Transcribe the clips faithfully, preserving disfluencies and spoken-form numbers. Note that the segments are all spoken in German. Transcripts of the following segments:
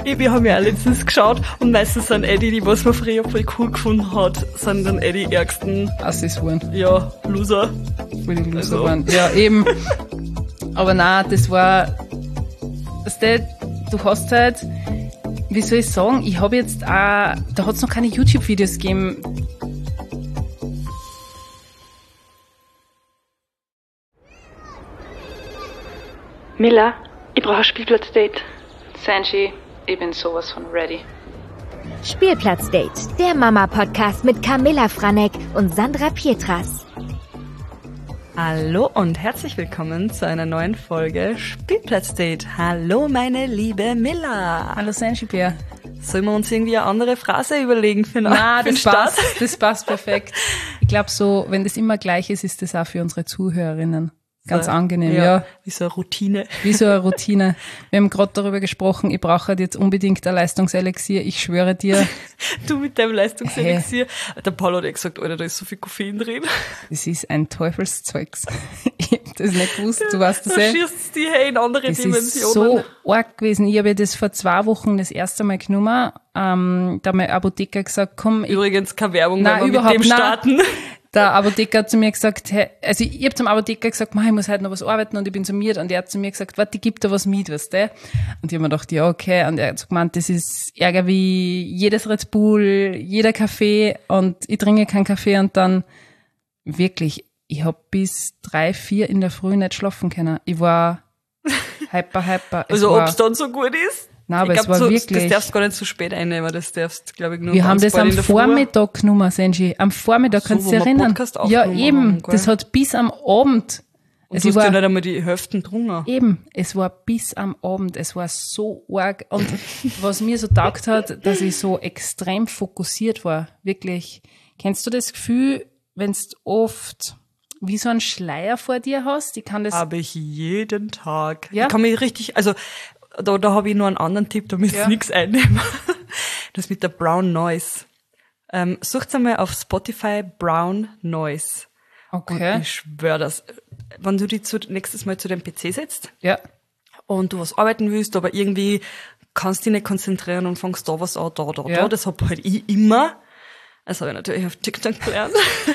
Ich, wir haben ja auch letztens geschaut und meistens sind eh die, die was man früher voll cool gefunden hat, sind dann eh die ärgsten. Assis waren. Ja, Loser. Weil die Loser Also. waren. Ja, eben. Aber nein, das war, weißt du, du hast halt, wie soll ich sagen, ich habe jetzt auch, da hat es noch keine YouTube-Videos gegeben. Miller, ich brauche ein Spielplatzdate. Sanji, ich bin sowas von ready. Spielplatzdate, der Mama-Podcast mit Camilla Franek und Sandra Pietras. Hallo und herzlich willkommen zu einer neuen Folge Spielplatzdate. Hallo meine liebe Miller. Hallo Sanji Bär. Sollen wir uns irgendwie eine andere Phrase überlegen für, Nein, für den das Start? passt, das passt perfekt. Ich glaube so, wenn das immer gleich ist, ist das auch für unsere Zuhörerinnen ganz so, angenehm, ja, ja. Wie so eine Routine. Wie so eine Routine. Wir haben gerade darüber gesprochen, ich brauche halt jetzt unbedingt ein Leistungselixier. Ich schwöre dir. Du mit deinem Leistungselixier. Hey. Der Paul hat ja gesagt, Alter, da ist so viel Koffein drin. Das ist ein Teufelszeugs. Ich hab das nicht gewusst, du weißt das Du eh. schießt die hey in andere das Dimensionen. Das ist so arg gewesen. Ich habe ja das vor zwei Wochen das erste Mal genommen. Ähm, da hat mein Apotheker gesagt, komm. Ich Übrigens keine Werbung, nein, weil wir mit dem starten. Nein. Der Apotheker hat zu mir gesagt, hey, also ich, ich habe zum Apotheker gesagt, ich muss heute noch was arbeiten und ich bin summiert und er hat zu mir gesagt, warte, ich gebe da was mit, weißt du? Und ich habe mir gedacht, ja, okay. Und er hat so gemeint, das ist Ärger wie jedes Red Bull, jeder Kaffee und ich trinke keinen Kaffee und dann wirklich, ich habe bis drei, vier in der Früh nicht schlafen können. Ich war hyper, hyper. Also ob es dann so gut ist? Nein, aber ich es glaub, war so, wirklich. Das darfst du gar nicht so spät einnehmen, das darfst, glaube ich, nur Wir haben das am Vormittag Früh. genommen, Senji. Am Vormittag, so, kannst du dich erinnern? Ja, eben. Haben, das hat bis am Abend. Und also du hast ja nicht einmal die Hälfte drungen. Eben. Es war bis am Abend. Es war so arg. Und was mir so taugt hat, dass ich so extrem fokussiert war. Wirklich. Kennst du das Gefühl, wenn du oft wie so einen Schleier vor dir hast? Ich kann das. Habe ich jeden Tag. Ja? Ich kann mich richtig, also, Da, da habe ich noch einen anderen Tipp, da müsst ihr ja. nichts einnehmen. Das mit der Brown Noise. Ähm, sucht einmal auf Spotify Brown Noise. Okay. Und ich schwöre das. Wenn du dich zu, nächstes Mal zu deinem P C setzt ja. und du was arbeiten willst, aber irgendwie kannst dich nicht konzentrieren und fängst da was an, da, da, ja. da. Das hab halt ich immer. Das habe ich natürlich auf TikTok gelernt.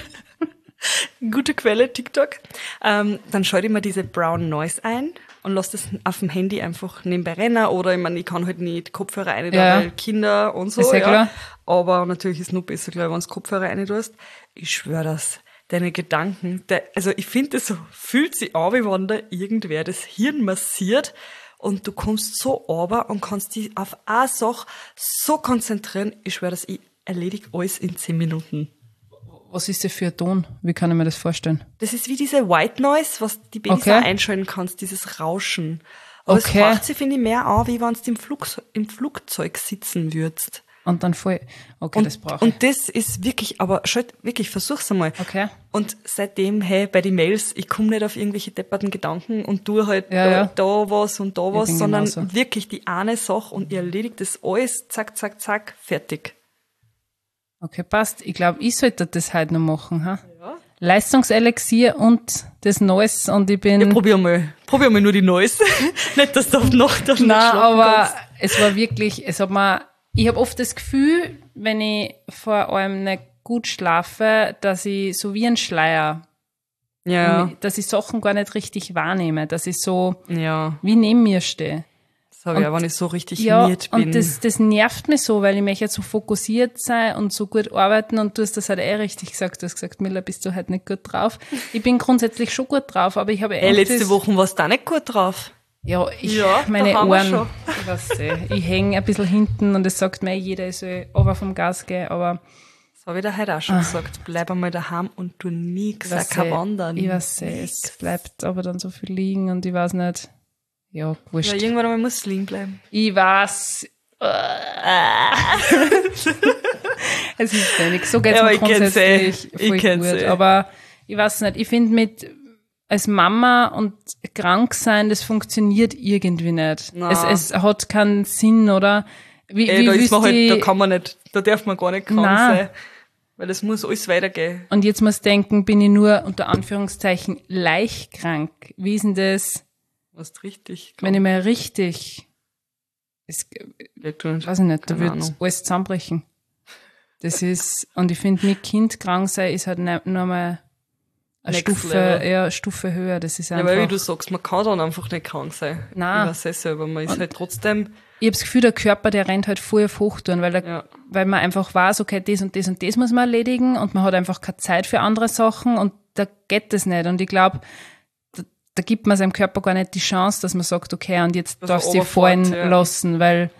Gute Quelle, TikTok. Ähm, dann schalte ich mir diese Brown Noise ein und lasse das auf dem Handy einfach nebenbei rennen. Oder ich meine, ich kann halt nicht Kopfhörer rein, ja. weil Kinder und so. Ist ja, ja klar. Aber natürlich ist es noch besser, glaube ich, wenn du Kopfhörer rein tust. Ich schwöre das. Deine Gedanken, der, also ich finde, das so fühlt sich an, wie wenn da irgendwer das Hirn massiert und du kommst so runter und kannst dich auf eine Sache so konzentrieren. Ich schwöre, dass ich erledige alles in zehn Minuten. Was ist das für ein Ton? Wie kann ich mir das vorstellen? Das ist wie diese White Noise, was die Babys okay. auch einschalten kannst, dieses Rauschen. Aber okay. es macht sich, finde ich, mehr an, wie wenn du im, Flug, im Flugzeug sitzen würdest. Und dann voll, okay, und, das brauche ich. Und das ist wirklich, aber schalt, wirklich, versuch's einmal. Okay. Und seitdem, hey, bei den Mails, ich komme nicht auf irgendwelche depperten Gedanken und tue halt ja, da, ja. da was und da was, sondern genauso. Wirklich die eine Sache und ihr erledigt das alles, zack, zack, zack, fertig. Okay, passt. Ich glaube, ich sollte das heute noch machen. Ha? Ja. Leistungselixier und das Neues und ich bin... Ja, probier mal. Probier mal nur die Neues. Nicht, dass du auf Nacht dann Nein, aber kannst. es war wirklich, es hat mir... Ich habe oft das Gefühl, wenn ich vor allem nicht gut schlafe, dass ich so wie ein Schleier, Ja. dass ich Sachen gar nicht richtig wahrnehme, dass ich so Ja. wie neben mir stehe. Das habe ich auch, wenn ich so richtig Ja, miert bin. und das, das nervt mich so, weil ich möchte jetzt so fokussiert sein und so gut arbeiten und du hast das halt eh richtig gesagt. Du hast gesagt, Miller, bist du halt nicht gut drauf. Ich bin grundsätzlich schon gut drauf, aber ich habe Ey, echt letzte das, Woche warst du auch nicht gut drauf. Ja, ich, Ja, meine da haben wir Ohren, schon. ich weiß nicht, ich hänge ein bisschen hinten und es sagt mir jeder, ich soll aber vom Gas gehen, aber Das habe ich dir heute auch schon gesagt. Bleib einmal daheim und tu nix, auch kein Wandern. ich weiß nicht, es bleibt aber dann so viel liegen und ich weiß nicht, ja, wurscht. Ja, irgendwann einmal muss es liegen bleiben. Ich weiß, es ist wenig, so geht's Ja, mir aber ich kenn's eh. grundsätzlich Ich voll kenn's gut, eh. aber ich weiß nicht, ich finde mit als Mama und krank sein, das funktioniert irgendwie nicht. Na. Es, es hat keinen Sinn, oder? Wie, Ey, wie da ist willst man halt, die- da kann man nicht, da darf man gar nicht krank Nein. sein. Weil es muss alles weitergehen. Und jetzt muss denken, bin ich nur unter Anführungszeichen leicht krank. Wie ist denn das, Du hast richtig. wenn ich mal richtig es, Ja, du nicht. weiß ich nicht, da Keine wird Ahnung. alles zusammenbrechen. Das ist, und ich finde, mit Kind krank sein ist halt ne, nochmal eine Next Stufe, Level. ja, eine Stufe höher. Das ist Ja, einfach. weil wie du sagst, man kann dann einfach nicht krank sein. Nein. Ich weiß es selber, man ist halt trotzdem, Ich habe das Gefühl, der Körper, der rennt halt voll auf Hochtouren, weil, der, Ja. weil man einfach weiß, okay, das und das und das muss man erledigen und man hat einfach keine Zeit für andere Sachen und da geht das nicht. Und ich glaube, da, da gibt man seinem Körper gar nicht die Chance, dass man sagt, okay, und jetzt Dass darfst er du dich fallen runterfährt, ja. lassen, weil,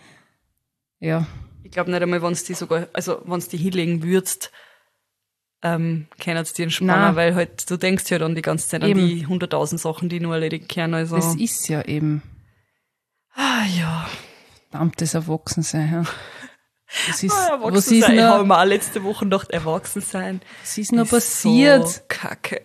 ja, ich glaube nicht einmal, wenn es die sogar, also wenn es die hinlegen würdest, ähm, können es die entspannen, Nein. weil halt, du denkst ja dann die ganze Zeit Eben. an die hunderttausend Sachen, die nur erledigt können, also. das ist ja eben ah, ja. verdammtes Erwachsensein. Ja. Was ist, Ah, was ist Erwachsensein. Ich habe noch, mir auch letzte Woche gedacht, erwachsen sein. was ist noch ist passiert? So kacke.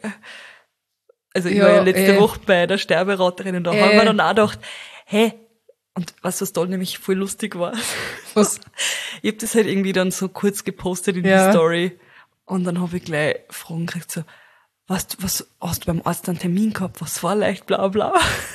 Also ich Ja, war ja letzte eh. Woche bei der Sterberaterin und da Eh. haben wir dann auch gedacht, hey, und was was toll nämlich voll lustig war. Was? Ich hab das halt irgendwie dann so kurz gepostet in Ja. die Story und dann habe ich gleich Fragen gekriegt, so, was, was hast du beim Arzt einen Termin gehabt, was war leicht, bla bla.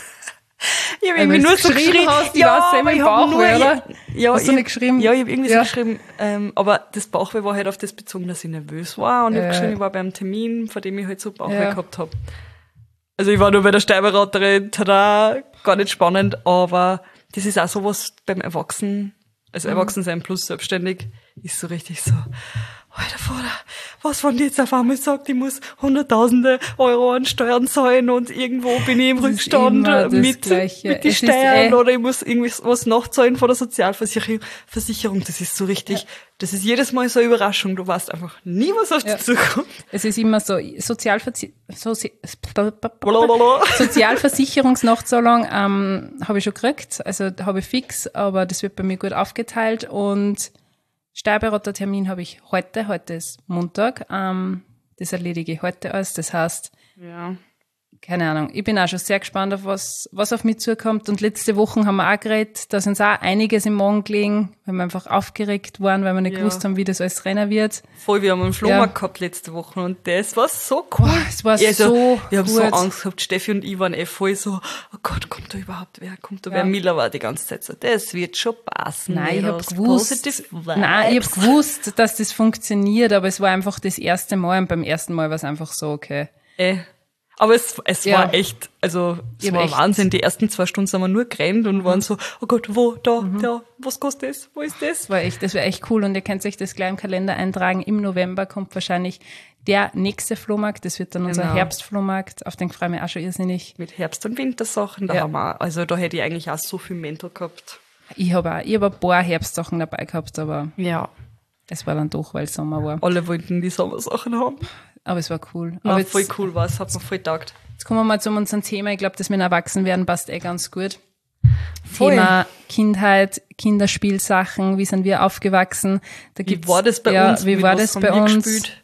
Ich habe irgendwie Weil nur du's so geschrieben geschrieben, hast, ich weiß, aber selber im ich hab Bauchweh, nur- oder? Ja, Hast du ich- nicht geschrieben? Ja, ich habe irgendwie Ja. so geschrieben, ähm, aber das Bauchweh war halt auf das bezogen, dass ich nervös war und ich Äh. habe geschrieben, ich war beim Termin, vor dem ich halt so Bauchweh Ja. gehabt habe. Also ich war nur bei der Sterberaterin, tada, gar nicht spannend, aber das ist auch sowas beim Erwachsenen, also Mhm. Erwachsensein plus selbstständig, ist so richtig so, alter Vater, was wenn die jetzt auf einmal sagt, ich muss hunderttausende Euro an Steuern zahlen und irgendwo bin ich im Das ist Rückstand immer das mit, Gleiche. mit den Es ist Steuern eh- oder ich muss irgendwie was nachzahlen von der Sozialversicherung. Versicherung. Das ist so richtig, das ist jedes Mal so eine Überraschung, du weißt einfach nie, was auf Ja. dich zukommt. Es ist immer so, Sozialverzi Sozi Blablabla. Sozialversicherungsnachzahlung ähm, habe ich schon gekriegt, also habe ich fix, aber das wird bei mir gut aufgeteilt und Steuerberatertermin habe ich heute, heute ist Montag, ähm, das erledige ich heute alles, das heißt, Ja. keine Ahnung, ich bin auch schon sehr gespannt, auf was, was auf mich zukommt. Und letzte Woche haben wir auch geredet, da ist uns auch einiges im Magen gelegen, weil wir einfach aufgeregt waren, weil wir nicht Ja. gewusst haben, wie das alles rennen wird. Voll, wir haben einen Flohmarkt Ja. gehabt letzte Woche und das war so cool. Boah, es war Also, so wir haben so gut. Angst gehabt, Steffi und ich waren eh voll so, oh Gott, kommt da überhaupt wer, kommt da Ja. wer? Miller war die ganze Zeit so, das wird schon passen. Nein, ich habe Mädels, gewusst, positive Vibes. nein, ich habe gewusst, dass das funktioniert, aber es war einfach das erste Mal und beim ersten Mal war es einfach so, okay. Eh. Aber es, es Ja. war echt, also es Ich hab war echt- Wahnsinn. Die ersten zwei Stunden sind wir nur gerannt und waren so, oh Gott, wo, da, da, was kostet das, wo ist das? Das war echt, das war echt cool und ihr könnt euch das gleich im Kalender eintragen. Im November kommt wahrscheinlich der nächste Flohmarkt, das wird dann unser Genau. Herbstflohmarkt, auf den freue ich mich auch schon irrsinnig. Mit Herbst- und Wintersachen, da Ja. haben wir, also da hätte ich eigentlich auch so viel Mental gehabt. Ich habe auch, ich habe ein paar Herbstsachen dabei gehabt, aber Ja. es war dann doch, weil es Sommer war. Alle wollten die Sommersachen haben. Aber es war cool. Aber Aber jetzt, voll cool war es, hat mir voll taugt. jetzt kommen wir mal zu unserem Thema. Ich glaube, das mit erwachsen werden passt eh ganz gut. Voll. Thema Kindheit, Kinderspielsachen, wie sind wir aufgewachsen? Da Wie gibt's, war das bei ja, uns? Wie Mit war was das haben bei wir uns? gespielt?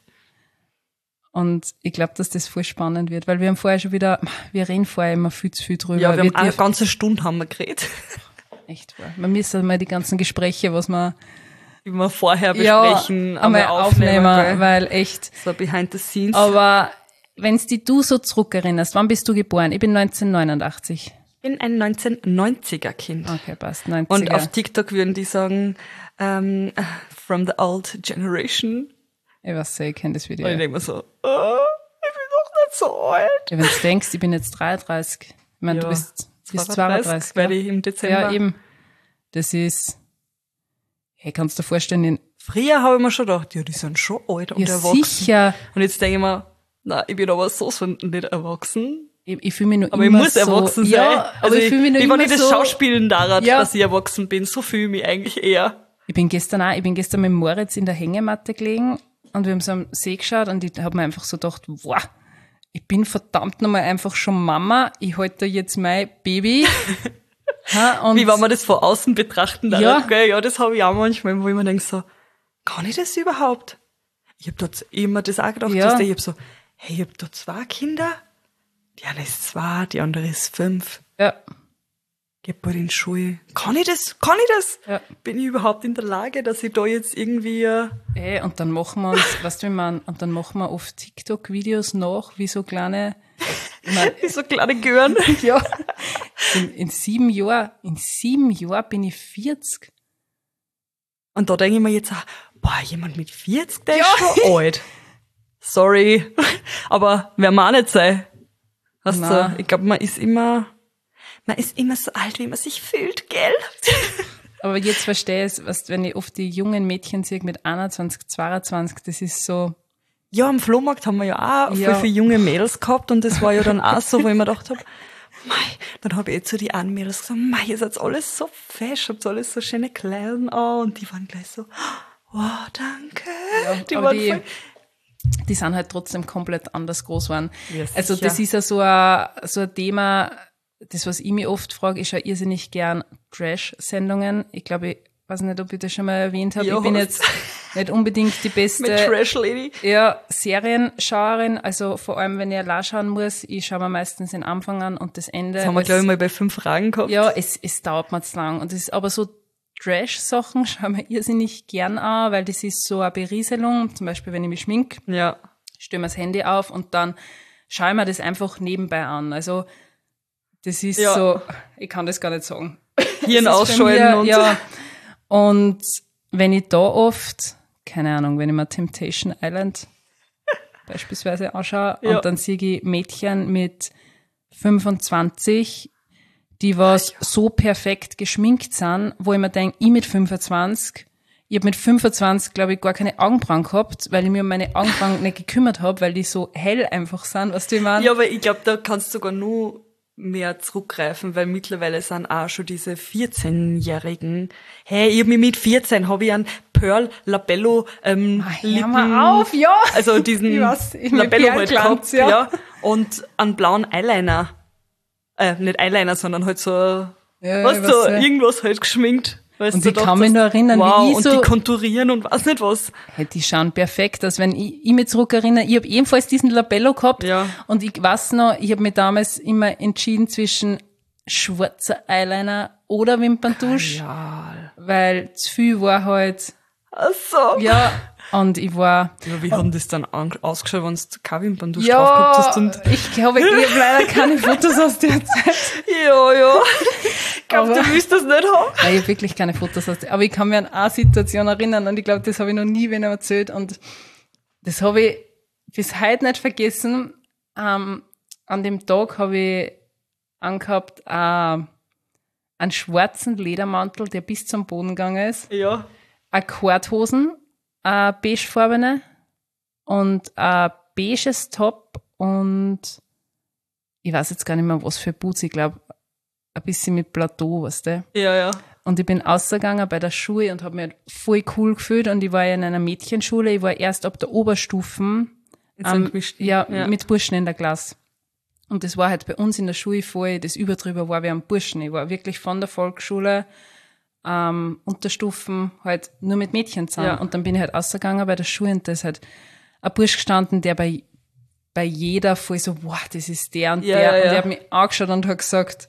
Und ich glaube, dass das voll spannend wird, weil wir haben vorher schon wieder, wir reden vorher immer viel zu viel drüber. Ja, wir haben Wir eine dürfen- ganze Stunde haben wir geredet, echt wahr. Man müsste mal die ganzen Gespräche, was wir die wir vorher ja, besprechen, einmal aufnehmen, gell? weil echt. So behind the scenes. Aber wenn du du so zurückerinnerst, wann bist du geboren? Ich bin neunzehnhundertneunundachtzig. Ich bin ein neunzehnhundertneunziger-Kind. Okay, passt. neunziger. Und auf TikTok würden die sagen, ähm, from the old generation. Ich weiß nicht, ich kenne das Video. Und ich denke mir so, oh, ich bin doch nicht so alt. Ja, wenn du denkst, ich bin jetzt dreiunddreißig. Ich meine, du Ja, bist, du bist zweiunddreißig. werde ja. ich im Dezember. Ja, eben. Das ist, hey, kannst du dir vorstellen, in, Früher habe ich mir schon gedacht, ja, die sind schon alt und ja, erwachsen. sicher. Und jetzt denke ich mir, na, ich bin aber so so nicht erwachsen. Ich, ich fühle mich nur Aber ich immer muss so, erwachsen sein. Ja, aber also ich fühle mich nur wie immer wenn ich das so, Schauspielen daran, Ja. dass ich erwachsen bin, so fühle ich mich eigentlich eher. Ich bin gestern auch, ich bin gestern mit Moritz in der Hängematte gelegen und wir haben so am See geschaut und ich habe mir einfach so gedacht, wow, ich bin verdammt nochmal einfach schon Mama, ich halte da jetzt mein Baby. ha, und Wie wenn man das von außen betrachten darf. Ja. Gell? Ja, das habe ich auch manchmal, wo ich mir denke so, kann ich das überhaupt? Ich habe dort immer das auch gedacht, Ja. dass ich hab so, hey, ich habe da zwei Kinder, die eine ist zwei, die andere ist fünf, ja, geht bald in die Schule. Kann ich das? Kann ich das? Ja. Bin ich überhaupt in der Lage, dass ich da jetzt irgendwie, äh, ey, und dann machen wir uns, weißt du, wie man, und dann machen wir oft TikTok-Videos nach, wie so kleine mein, Wie so kleine Gören. ja, in, in sieben Jahren, in sieben Jahren bin ich vierzig. Und da denke ich mir jetzt auch, boah, jemand mit vierzig, der ist schon alt. Sorry. Aber wer man auch nicht sein. Weißt Nein. du, ich glaube, man ist immer, man ist immer so alt, wie man sich fühlt, gell? Aber jetzt verstehe ich es, was, wenn ich oft die jungen Mädchen sehe mit einundzwanzig, zweiundzwanzig, das ist so, Ja, am Flohmarkt haben wir ja auch Ja. voll viele junge Mädels gehabt und das war ja dann auch so, wo ich mir gedacht habe, mei, dann habe ich eh zu die anderen Mädels gesagt, mei, ihr seid alles so fesch, habt alles so schöne Kleidung an und die waren gleich so, wow, danke. ja, die aber waren die, voll, die sind halt trotzdem komplett anders groß geworden. Ja, Also sicher. das ist ja so ein, so ein Thema, das, was ich mich oft frage, ich schaue irrsinnig gern Trash-Sendungen. Ich glaube, ich weiß nicht, ob ich das schon mal erwähnt habe. Ja, ich bin hast. jetzt nicht unbedingt die mit beste Trash Lady. ja, Serienschauerin. Also vor allem, wenn ich allein schauen muss, ich schaue mir meistens den Anfang an und das Ende. Das haben wir, Es- glaube ich, mal bei fünf Fragen gehabt. Ja, es, es dauert mir zu lang. Und das ist aber so Trash-Sachen schauen wir irrsinnig gern an, weil das ist so eine Berieselung. Zum Beispiel, wenn ich mich schmink, Ja. stelle mir das Handy auf und dann schaue ich mir das einfach nebenbei an. Also, das ist Ja. so, ich kann das gar nicht sagen. Hirn Das ist bei ausschalten mir, und ja. Und wenn ich da oft, keine Ahnung, wenn ich mir Temptation Island beispielsweise anschaue Ja. und dann sehe ich Mädchen mit fünfundzwanzig, die was so perfekt geschminkt sind, wo ich mir denke, ich mit fünfundzwanzig, ich habe mit fünfundzwanzig, glaube ich, gar keine Augenbrauen gehabt, weil ich mir um meine Augenbrauen nicht gekümmert habe, weil die so hell einfach sind, was du ich meine? Ja, aber ich glaube, da kannst du sogar nur mehr zurückgreifen, weil mittlerweile sind auch schon diese vierzehnjährigen. Hey, ich hab mich mit vierzehn habe ich einen Pearl Labello ähm, Ah, hör Lippen, mal auf, ja. also diesen Ich weiß, ich mit Labello halt Perlglanz, gehabt, ja. ja. Und einen blauen Eyeliner. Äh, nicht Eyeliner, sondern halt so, Ja, weißt ich du, weiß, ja. irgendwas halt geschminkt. Weißt Und du, ich kann mich dachtest, nur erinnern, wie wow, ich und so- die konturieren und weiß nicht was. Hey, die schauen perfekt aus. Wenn ich, ich mich zurückerinnere, ich habe ebenfalls diesen Labello gehabt Ja. und ich weiß noch, ich habe mich damals immer entschieden zwischen schwarzer Eyeliner oder Wimperntusch, Ja. weil zu viel war halt, Ach so. ja, und ich war, Ja, wie haben das dann an- ausgeschaut, wenn du keine Wimperntusch drauf gehabt ja, hast? Und ich glaube, ich habe leider keine Fotos aus der Zeit. ja, ja. Ich glaube, Aber- du willst das nicht haben. Nein, ich habe wirklich keine Fotos aus der, aber ich kann mich an eine Situation erinnern und ich glaube, das habe ich noch nie wem erzählt und das habe ich bis heute nicht vergessen. Ähm, an dem Tag habe ich angehabt äh, einen schwarzen Ledermantel, der bis zum Boden gegangen ist, Ja. eine Korthosen, eine beigefarbene und ein beiges Top und ich weiß jetzt gar nicht mehr, was für Boots, ich glaube, ein bisschen mit Plateau, weißt du. Ja, ja. Und ich bin ausgegangen bei der Schule und habe mich halt voll cool gefühlt und ich war ja in einer Mädchenschule, ich war erst ab der Oberstufen Jetzt ein ähm, gemischt- ja, ja. mit Burschen in der Klasse. Und das war halt bei uns in der Schule voll, das Überdrüber war wie am Burschen. Ich war wirklich von der Volksschule, ähm, Unterstufen, halt nur mit Mädchen zusammen. Ja. Und dann bin ich halt ausgegangen bei der Schule und da ist halt ein Bursch gestanden, der bei, bei jeder voll so, wow, das ist der und Ja, der. ja, Und ja. der hat mich angeschaut und hat gesagt,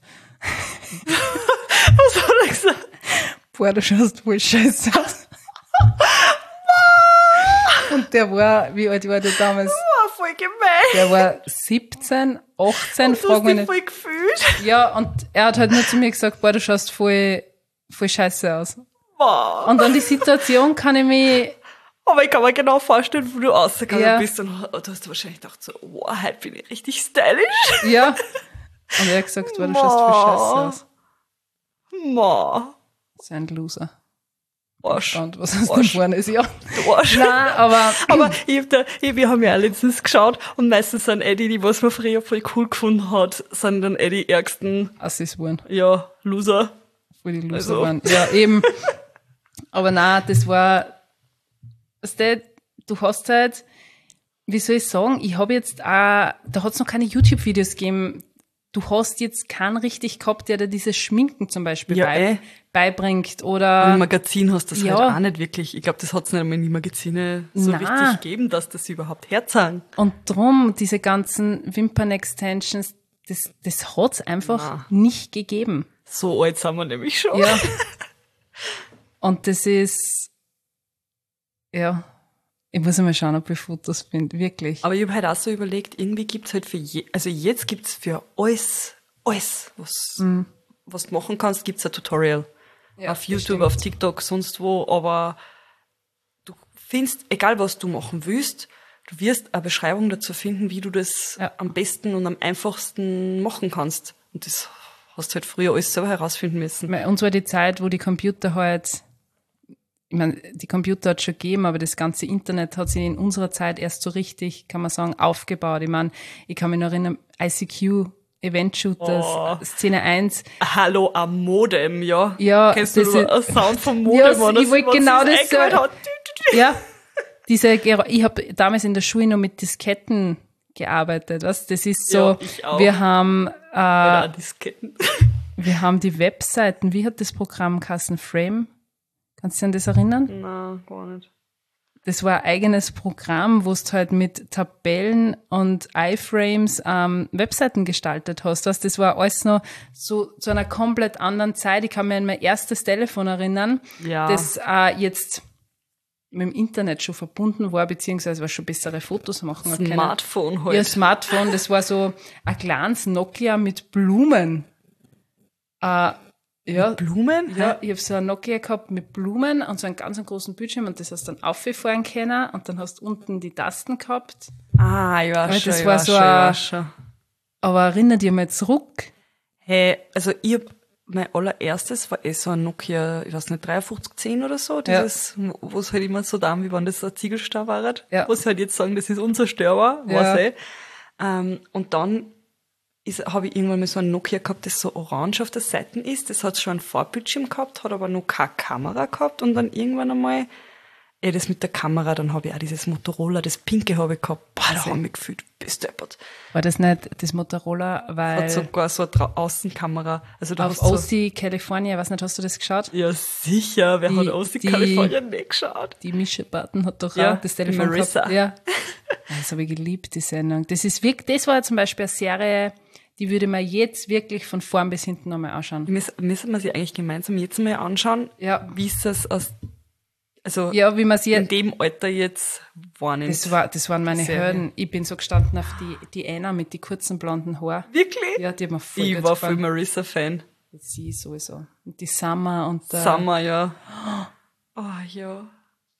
Was hat er gesagt? boah, du schaust voll scheiße aus. Und der war, wie alt war der damals? Oh, voll gemein. Der war siebzehn, achtzehn, Du frag hast mich dich nicht. voll gefühlt. Ja, und er hat halt nur zu mir gesagt, boah, du schaust voll, voll scheiße aus. Wow. Und an die Situation kann ich mich, Aber ich kann mir genau vorstellen, wo du rausgegangen Ja. bist und du hast wahrscheinlich gedacht so, wow, heute bin ich richtig stylisch. ja. Und er hat gesagt, boah, du schaust voll scheiße aus. Ma. So ein Loser. Arsch. Und was aus dem Arsch. geworden ist, ja. Du Arsch. Nein, aber, Aber ich hab da, ich, wir haben ja auch letztens geschaut und meistens sind eh die, die was man früher voll cool gefunden hat, sind dann eh die ärgsten, Assis waren. ja, Loser. Voll die Loser Also. waren. Ja, eben. Aber nein, das war, weißt du, du hast halt, wie soll ich sagen, ich habe jetzt auch, da hat es noch keine YouTube-Videos gegeben. Du hast jetzt keinen richtig gehabt, der dir dieses Schminken zum Beispiel Ja, bei, eh. beibringt Im oder, Magazin hast du das Ja. halt auch nicht wirklich. Ich glaube, das hat es nicht einmal in die Magazine so Na. richtig gegeben, dass das überhaupt herzahlen. und drum diese ganzen Wimpern-Extensions, das, das hat's einfach Na. nicht gegeben. So alt sind wir nämlich schon. Ja. Und das ist, ja, Ich muss mal schauen, ob ich Fotos finde, wirklich. Aber ich habe halt auch so überlegt, irgendwie gibt's halt für je, also jetzt gibt's für alles, alles, was, mhm. was du machen kannst, gibt's ein Tutorial. Ja, auf YouTube, stimmt. Auf TikTok, sonst wo, aber du findest, egal was du machen willst, du wirst eine Beschreibung dazu finden, wie du das ja. am besten und am einfachsten machen kannst. Und das hast du halt früher alles selber herausfinden müssen. Bei uns war die Zeit, wo die Computer halt, ich meine, die Computer hat es schon gegeben, aber das ganze Internet hat sich in unserer Zeit erst so richtig, kann man sagen, aufgebaut. Ich meine, ich kann mich noch erinnern, I C Q, Event Shooters, oh. Szene eins. Hallo am Modem, ja. Ja. Kennst du nur einen Sound vom Modem? Ja, das, ich wollte genau das sagen. Ja. Diese, ich habe damals in der Schule noch mit Disketten gearbeitet, weißt? Das ist so, ja, ich auch. wir haben, äh, ja, Disketten. wir haben die Webseiten, wie hat das Programm geheißen? Frame? Kannst du dich an das erinnern? Nein, gar nicht. Das war ein eigenes Programm, wo du halt mit Tabellen und iFrames ähm, Webseiten gestaltet hast. Weißt, das war alles noch so zu einer komplett anderen Zeit. Ich kann mich an mein erstes Telefon erinnern, ja. das äh, jetzt mit dem Internet schon verbunden war, beziehungsweise war schon bessere Fotos machen können. Smartphone halt. Ja, Smartphone, das war so ein kleines Nokia mit Blumen. Äh, ja, mit Blumen? Ja, ich habe so ein Nokia gehabt mit Blumen und so einen ganz großen Bildschirm und das hast du dann aufgefahren können und dann hast du unten die Tasten gehabt. Ah, ich weiß schon, das ich war weiß so schon, ich ein, weiß schon. Aber erinnere dich mal zurück. Hey, also ich hab, mein allererstes war eh so ein Nokia, ich weiß nicht, dreiundfünfzig zehn oder so, dieses, ja. wo es halt immer so da, wie wenn das ein Ziegelstar war, ja. wo sie halt jetzt sagen, das ist unzerstörbar, ja. weiß ich. Ähm, und dann habe ich irgendwann mal so ein Nokia gehabt, das so orange auf der Seite ist, das hat schon einen Vorbildschirm gehabt, hat aber noch keine Kamera gehabt und dann irgendwann einmal, eh, das mit der Kamera, dann habe ich auch dieses Motorola, das pinke habe ich gehabt, boah, da habe ich mich gefühlt, bist deppert. War das nicht das Motorola, weil... Hat sogar so eine Tra- Außenkamera. Also da auf O C so California, weiß nicht, hast du das geschaut? Ja, sicher, wer die, hat O C California nicht geschaut? Die Mischa Barton hat doch ja, auch das Telefon Marissa. gehabt. Ja, das habe ich geliebt, die Sendung. Das ist wirklich, das war zum Beispiel eine Serie, die würde man jetzt wirklich von vorn bis hinten nochmal anschauen. Müssen, müssen wir sie eigentlich gemeinsam jetzt mal anschauen, ja. wie es das aus, also ja, wie man sie in dem Alter jetzt wahrnimmt. Das, war, das waren meine Serie. Helden. Ich bin so gestanden auf die, die Anna mit die kurzen blonden Haaren. Wirklich? Ja, die hat mir voll Ich gut war gefallen. voll Marissa-Fan. Sie sowieso. Und die Summer und der... Summer, ja. Oh, ja.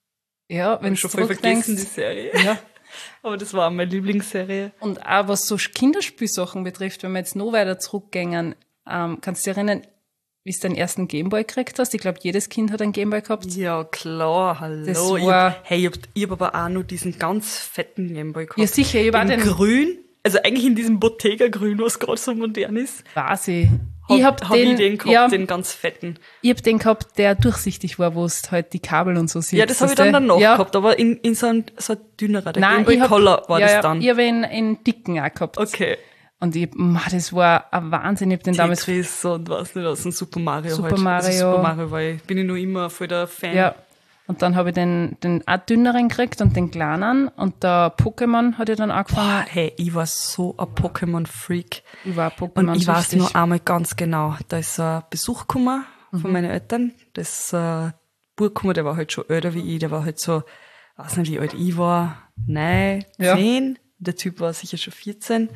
Ja, wenn du schon voll vergessen, die Serie. Ja. Aber das war auch meine Lieblingsserie. Und auch was so Kinderspielsachen betrifft, wenn wir jetzt noch weiter zurückgehen, ähm, kannst du dich erinnern, wie du deinen ersten Gameboy gekriegt hast? Ich glaube, jedes Kind hat einen Gameboy gehabt. Ja, klar, hallo. Das war, ich, hey, ich hab, ich hab aber auch nur diesen ganz fetten Gameboy gehabt. Ja, sicher, ich war in den grün, also eigentlich in diesem Bottega-Grün, was gerade so modern ist. Weiß ich. Hab, ich hab, hab den, ich den gehabt, ja, den ganz fetten. Ich hab den gehabt, der durchsichtig war, wo es halt die Kabel und so siehst. Ja, das habe ich dann danach ja. gehabt, aber in, in so ein, so ein dünnerer, der Nein, Gameboy Color war ja, das ja, dann. Ich habe ihn in dicken auch gehabt. Okay. Und ich, man, das war ein Wahnsinn. Ich hab den damals... Tetris und was nicht, aus dem Super Mario Super halt. Mario. Also Super Mario, weil bin ich noch immer voll der Fan. Ja. Und dann habe ich den, den auch dünneren gekriegt und den kleinen. Und der Pokémon hat ja dann angefangen. Boah, hey, ich war so ein Pokémon-Freak. Ich war Pokémon Und ich weiß nur einmal ganz genau, da ist ein Besuch gekommen von Mhm. meinen Eltern. Das ist ein Bub gekommen, der war halt schon älter wie ich, der war halt so, weiß nicht, wie alt ich war, nein, Ja. zehn. Der Typ war sicher schon vierzehn.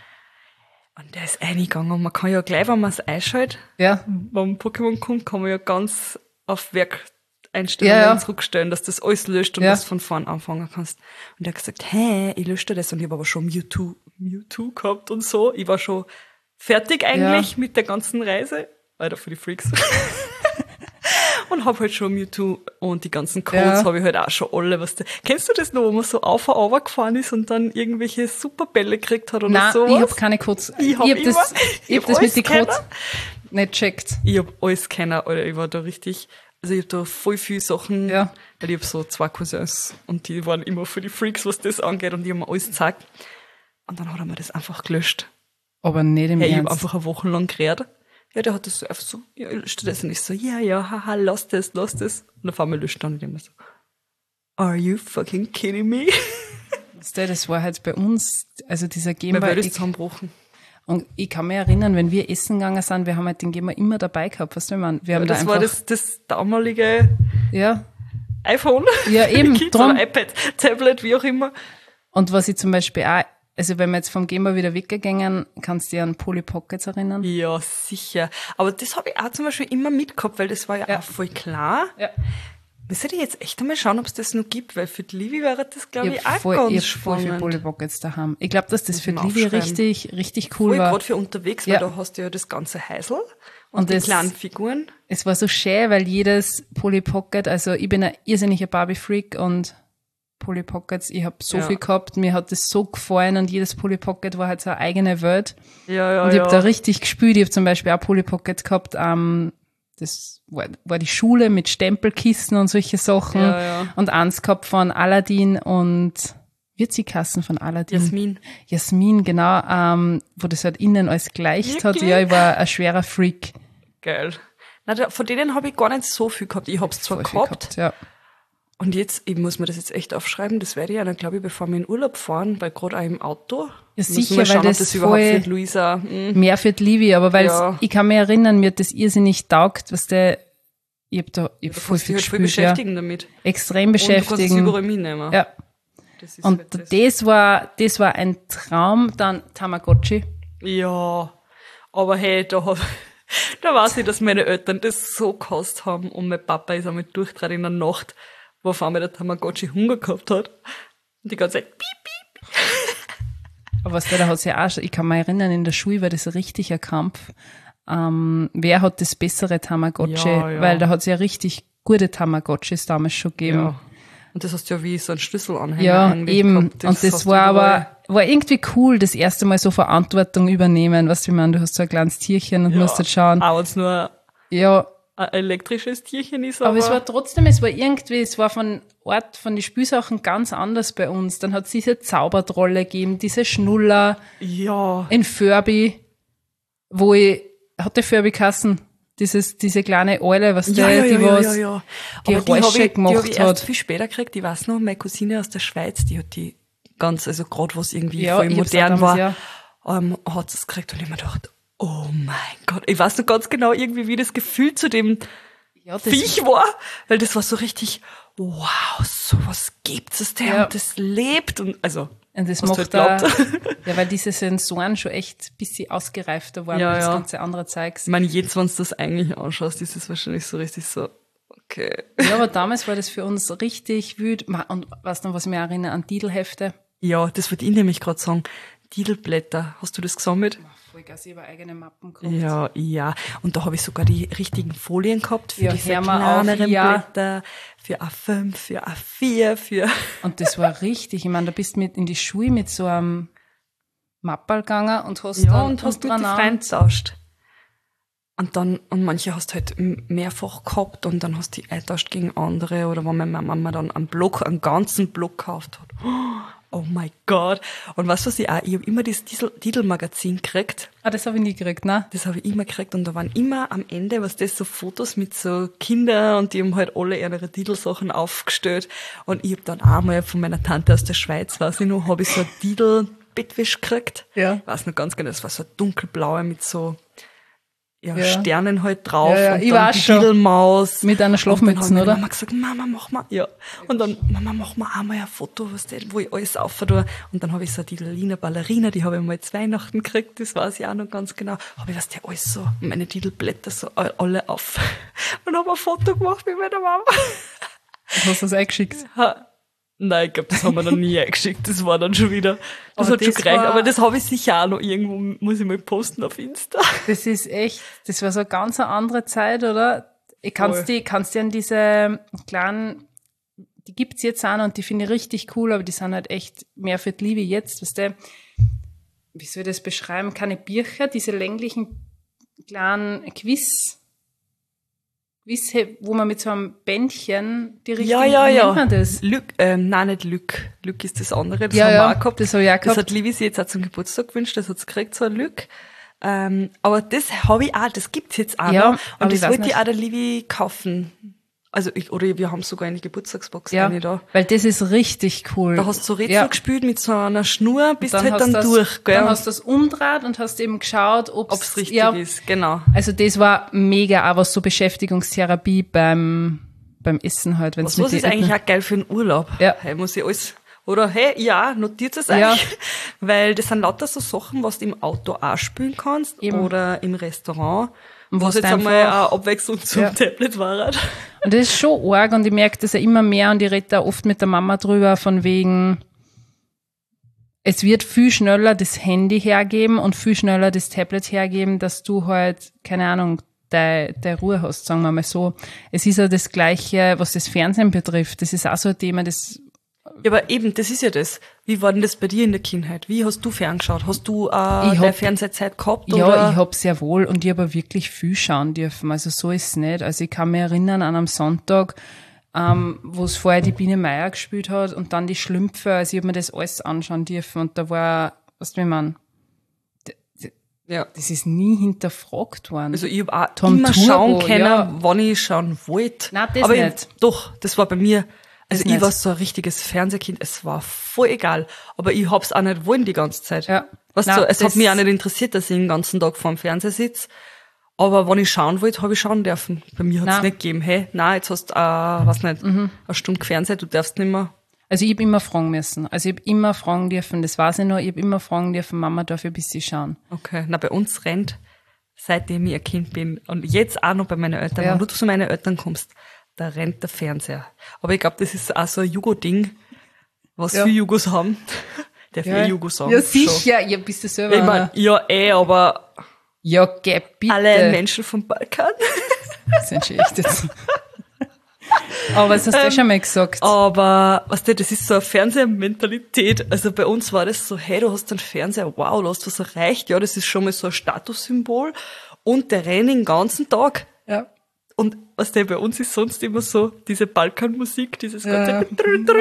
Und der ist reingegangen. Und man kann ja gleich, wenn man es einschaltet, Ja. wenn Pokémon kommt, kann man ja ganz auf Werkeinstellungen Ja, ja. zurückstellen, dass das alles löscht und Ja. dass du von vorn anfangen kannst. Und der hat gesagt, hey, ich lösche das. Und ich habe aber schon Mewtwo, Mewtwo gehabt und so. Ich war schon fertig eigentlich Ja. mit der ganzen Reise. Alter, für die Freaks. Und hab halt schon Mewtwo und die ganzen Codes Ja. habe ich halt auch schon alle. Was da, kennst du das noch, wo man so auf und runter gefahren ist und dann irgendwelche Superbälle gekriegt hat oder Nein, sowas? ich habe keine Codes. Ich hab ich hab immer- das, ich ich hab hab das alles mit den Codes kennen. nicht checkt. Ich hab alles kennen, Alter. Ich war da richtig, also ich hab da voll viel Sachen, Ja. weil ich hab so zwei Cousins und die waren immer für die Freaks, was das angeht, und die haben mir alles gezeigt. Und dann hat er mir das einfach gelöscht. Aber nicht im Hey, ich hab Ernst. einfach eine Woche lang geredet. Ja, der hat das so einfach so, ja, löscht das? Und ich so, ja, ja, haha, lass das, lass das. Und auf einmal löscht er und ich immer so, are you fucking kidding me? Weißt du, das war halt bei uns, also dieser Mir Gameboy. würde es ich- zusammenbrochen. Und ich kann mich erinnern, wenn wir essen gegangen sind, wir haben halt den Gameboy immer dabei gehabt, weißt du, ich meine, wir haben Ja, da das einfach, war das, das damalige ja, iPhone. Ja, eben, Kids, drum. oder iPad, Tablet, wie auch immer. Und was ich zum Beispiel auch, also wenn wir jetzt vom Gameboy wieder weggegangen, kannst du dich an Polly Pockets erinnern? Ja, sicher. Aber das habe ich auch zum Beispiel immer mitgehabt, weil das war ja, Ja. auch voll klar. Ja. Müsste ich jetzt echt einmal schauen, ob es das noch gibt, weil für die Livi wäre das, glaube ich, Ich auch hab voll, ganz ich hab voll viele spannend. Polly Pockets daheim. Ich glaube, dass das Muss für ich die mal Livi aufschreiben. richtig, richtig cool Voll, war. gerade für unterwegs, weil Ja. da hast du ja das ganze Heisel und, Und die das- kleinen Figuren. Es war so schön, weil jedes Polly Pocket, also ich bin ein irrsinniger Barbie-Freak und Polly Pockets, ich habe so Ja. viel gehabt, mir hat das so gefallen und jedes Polly Pocket war halt so eine eigene Welt. Ja, ja, Und ich ja. habe da richtig gespielt. Ich habe zum Beispiel auch Polly Pockets gehabt. Ähm, das war, war die Schule mit Stempelkisten und solche Sachen. Ja, ja. Und eins gehabt von Aladdin und wird sie Kassen von Aladdin? Jasmin. Jasmin, genau. Ähm, wo das halt innen alles gleicht hat. Wirklich? Ja, ich war ein schwerer Freak. Geil. Na, da, von denen habe ich gar nicht so viel gehabt. Ich habe es zwar Voll viel gehabt, Ja. und jetzt, ich muss mir das jetzt echt aufschreiben, das werde ich ja dann, glaube ich, bevor wir in Urlaub fahren, weil gerade auch im Auto. Ja, müssen sicher, wir schauen, weil ob das das überhaupt voll- für die Luisa, mm, Mehr für die Livi, aber weil Ja. ich kann mich erinnern, mir hat das irrsinnig taugt, was der, ich hab da, ich hab du voll kannst viel dich halt voll gespielt, ja. beschäftigen damit. Extrem Und du kannst es beschäftigen. überall mitnehmen. Ja. Das ist Und halt das. das war, das war ein Traum. Dann Tamagotchi. Ja, aber hey, da, hab, da weiß ich, dass meine Eltern das so gehasst haben und mein Papa ist einmal durchtrat in der Nacht, wo auf einmal der Tamagotchi Hunger gehabt hat. Und die ganze Zeit, piep, piep. Aber was da hat ja auch schon, ich kann mich erinnern, in der Schule war das ein richtiger Kampf. Ähm, wer hat das bessere Tamagotchi? Ja, ja. Weil da hat es ja richtig gute Tamagotchis damals schon gegeben. Ja. Und das hast du ja wie so einen Schlüsselanhänger Ja, eigentlich eben. gehabt. Und das hast du war überall. aber, war irgendwie cool, das erste Mal so Verantwortung übernehmen. Was ich meine, du hast so ein kleines Tierchen und Ja, musst jetzt schauen. auch wenn es nur Ja, ein elektrisches Tierchen ist, aber, aber es war trotzdem, es war irgendwie, es war von Ort, von den Spielsachen ganz anders bei uns. Dann hat es diese Zaubertrolle gegeben, diese Schnuller ja, in Furby, wo ich, hatte Furby Kassen, dieses, diese kleine Eule, was ja, der, ja, die ja, was ja, ja. die Aber die Geräusche habe ich, die gemacht hab ich hat. erst viel später gekriegt. Ich weiß noch, meine Cousine aus der Schweiz, die hat die ganz, also gerade was irgendwie Ja, voll ich hab's auch modern war, damals, ähm, hat sie es gekriegt und ich hab mir gedacht, oh mein Gott, ich weiß noch ganz genau irgendwie, wie das Gefühl zu dem Ja, das, Viech war, weil das war so richtig, wow, sowas gibt es der Ja. und das lebt und also und das hast du macht halt da, geglaubt. ja, weil diese Sensoren schon echt ein bisschen ausgereifter waren, Ja, als das ja. ganze andere Zeugs. Ich meine, jetzt, wenn du das eigentlich anschaust, ist es wahrscheinlich so richtig so, okay. Ja, aber damals war das für uns richtig wütend. Ma- Und weißt du, was ich mich erinnere an Titelhefte? Ja, das würde ich nämlich gerade sagen. Titelblätter, hast du das gesammelt? Vollgas, ich habe eigene Mappen gehabt. Ja, ja. Und da habe ich sogar die richtigen Folien gehabt für Ja, diese hör mal auf, kleineren ja. Blätter, für A fünf, für A vier, für... Und das war richtig. Ich meine, da bist du mit in die Schule mit so einem Mappal gegangen und hast Ja, dann und hast mit den untereinander- Freunden getauscht. Und dann, und manche hast halt m- mehrfach gehabt und dann hast du die eingetauscht gegen andere oder wenn meine Mama dann einen Block, einen ganzen Block gekauft hat. Oh mein Gott. Und weißt du, was ich auch, ich habe immer das Diesel- Titelmagazin gekriegt. Ah, das habe ich nie gekriegt, ne? Das habe ich immer gekriegt und da waren immer am Ende, was das so Fotos mit so Kindern und die haben halt alle ihre Titelsachen aufgestellt und ich habe dann auch mal von meiner Tante aus der Schweiz, weiß ich noch, habe ich so ein Titel-Bettwäsche gekriegt. Ja. Ich weiß noch ganz genau, das war so ein dunkelblaue mit so ja, Ja. Sternen halt drauf Ja, ja, und ich dann weiß die schon. Titelmaus. Mit einer Schlafmütze, und dann oder? hat meine Mama gesagt, Mama, mach mal, ja. Und dann, Mama, mach mal einmal ein Foto, was der, wo ich alles auftue. Und dann habe ich so die Lina Ballerina, die habe ich mal zu Weihnachten gekriegt, das weiß ich auch noch ganz genau. Habe ich, was der alles so, meine Titelblätter so alle auf. Und habe ein Foto gemacht mit meiner Mama. Und hast du das eingeschickt? Ha. Nein, ich glaube, das haben wir dann nie eingeschickt. Das war dann schon wieder, das Aber hat schon das gereicht. war- Aber das habe ich sicher auch noch irgendwo, muss ich mal posten auf Insta. Das ist echt, das war so eine ganz andere Zeit, oder? Ich kannst Voll. die, kannst die an diese kleinen, die gibt's jetzt auch noch und die finde ich richtig cool, aber die sind halt echt mehr für die Liebe jetzt, weißt du? Wie soll ich das beschreiben? Keine Bücher, diese länglichen kleinen Quiz, Quiz, wo man mit so einem Bändchen die richtigen, Ja, ja, wie ja. nennt man das? Lück, ähm, nein, nicht Lück. Lück ist das andere. Das Ja, haben ja, wir auch gehabt. das habe ich auch Das gehabt. hat Livi sich jetzt auch zum Geburtstag gewünscht. Das hat's gekriegt, so ein Lück. Ähm, aber das habe ich auch, das gibt's jetzt auch Ja, noch. aber Und ich das weiß wollte ich nicht. auch der Livi kaufen. Also ich, oder wir haben sogar eine Geburtstagsbox Ja, eine da. weil das ist richtig cool. Da hast du so Rätsel Ja. gespielt mit so einer Schnur, bist halt hast dann das, durch, gell? Dann hast du das umdraht und hast eben geschaut, ob's, Ob's richtig ja, ist, genau. Also das war mega, auch was so Beschäftigungstherapie beim, beim Essen halt. Was, was ist eigentlich auch geil für einen Urlaub? Ja. Hey, muss ich alles, oder hey, ja, notiert es euch. Ja. Weil das sind lauter so Sachen, was du im Auto auch spielen kannst Eben. oder im Restaurant. Und Was was jetzt du einmal einfach- eine Abwechslung zum Ja. Tablet war. Und das ist schon arg und ich merke das ja immer mehr und ich rede da oft mit der Mama drüber, von wegen, es wird viel schneller das Handy hergeben und viel schneller das Tablet hergeben, dass du halt, keine Ahnung, deine deine Ruhe hast, sagen wir mal so. Es ist ja das Gleiche, was das Fernsehen betrifft. Das ist auch so ein Thema, das Ja, aber eben, das ist ja das. Wie war denn das bei dir in der Kindheit? Wie hast du ferngeschaut? Hast du äh, Ich deine hab- Fernsehzeit gehabt? Ja, oder? ich hab sehr wohl und ich habe wirklich viel schauen dürfen. Also so ist es nicht. Also ich kann mich erinnern an einem Sonntag, ähm, wo es vorher die Biene Meier gespielt hat und dann die Schlümpfe. Also ich habe mir das alles anschauen dürfen und da war, was will man, Ja. das ist nie hinterfragt worden. Also ich habe auch Tom immer Turbo, schauen können, ja. wann ich schauen wollte. Nein, das aber nicht. Ich, doch, das war bei mir. Also Das ich nicht. war so ein richtiges Fernsehkind. Es war voll egal. Aber ich hab's auch nicht wollen die ganze Zeit. Ja. Weißt Nein, du, es das- hat mich auch nicht interessiert, dass ich den ganzen Tag vor dem Fernseher sitze. Aber wenn ich schauen wollte, habe ich schauen dürfen. Bei mir hat's Nein. nicht gegeben. Hey, nein, jetzt hast du, äh, was nicht, Mhm. eine Stunde Fernsehen, du darfst nicht mehr. Also ich habe immer fragen müssen. Also ich habe immer fragen dürfen, das weiß ich noch, ich habe immer fragen dürfen, Mama, darf ich ein bisschen schauen? Okay, na bei uns rennt, seitdem ich ein Kind bin und jetzt auch noch bei meinen Eltern, Ja. wenn du zu meinen Eltern kommst, da rennt der Fernseher. Aber ich glaube, das ist auch so ein Jugo-Ding, was Ja. viele Jugos haben. Darf ich Jugo sagen? Ja, Schon. sicher, ja, bist du selber. Ich mein, ja, eh, aber ja, geh bitte. alle Menschen vom Balkan. Das sind schon echt jetzt. Aber das hast du Ähm, ja schon mal gesagt. Aber, weißt du, das ist so eine Fernsehmentalität. Also bei uns war das so, hey, du hast einen Fernseher, wow, du hast was erreicht. Ja, das ist schon mal so ein Statussymbol. Und der rennt den ganzen Tag. Ja. Und was der bei uns ist sonst immer so, diese Balkanmusik, dieses Ja, ganze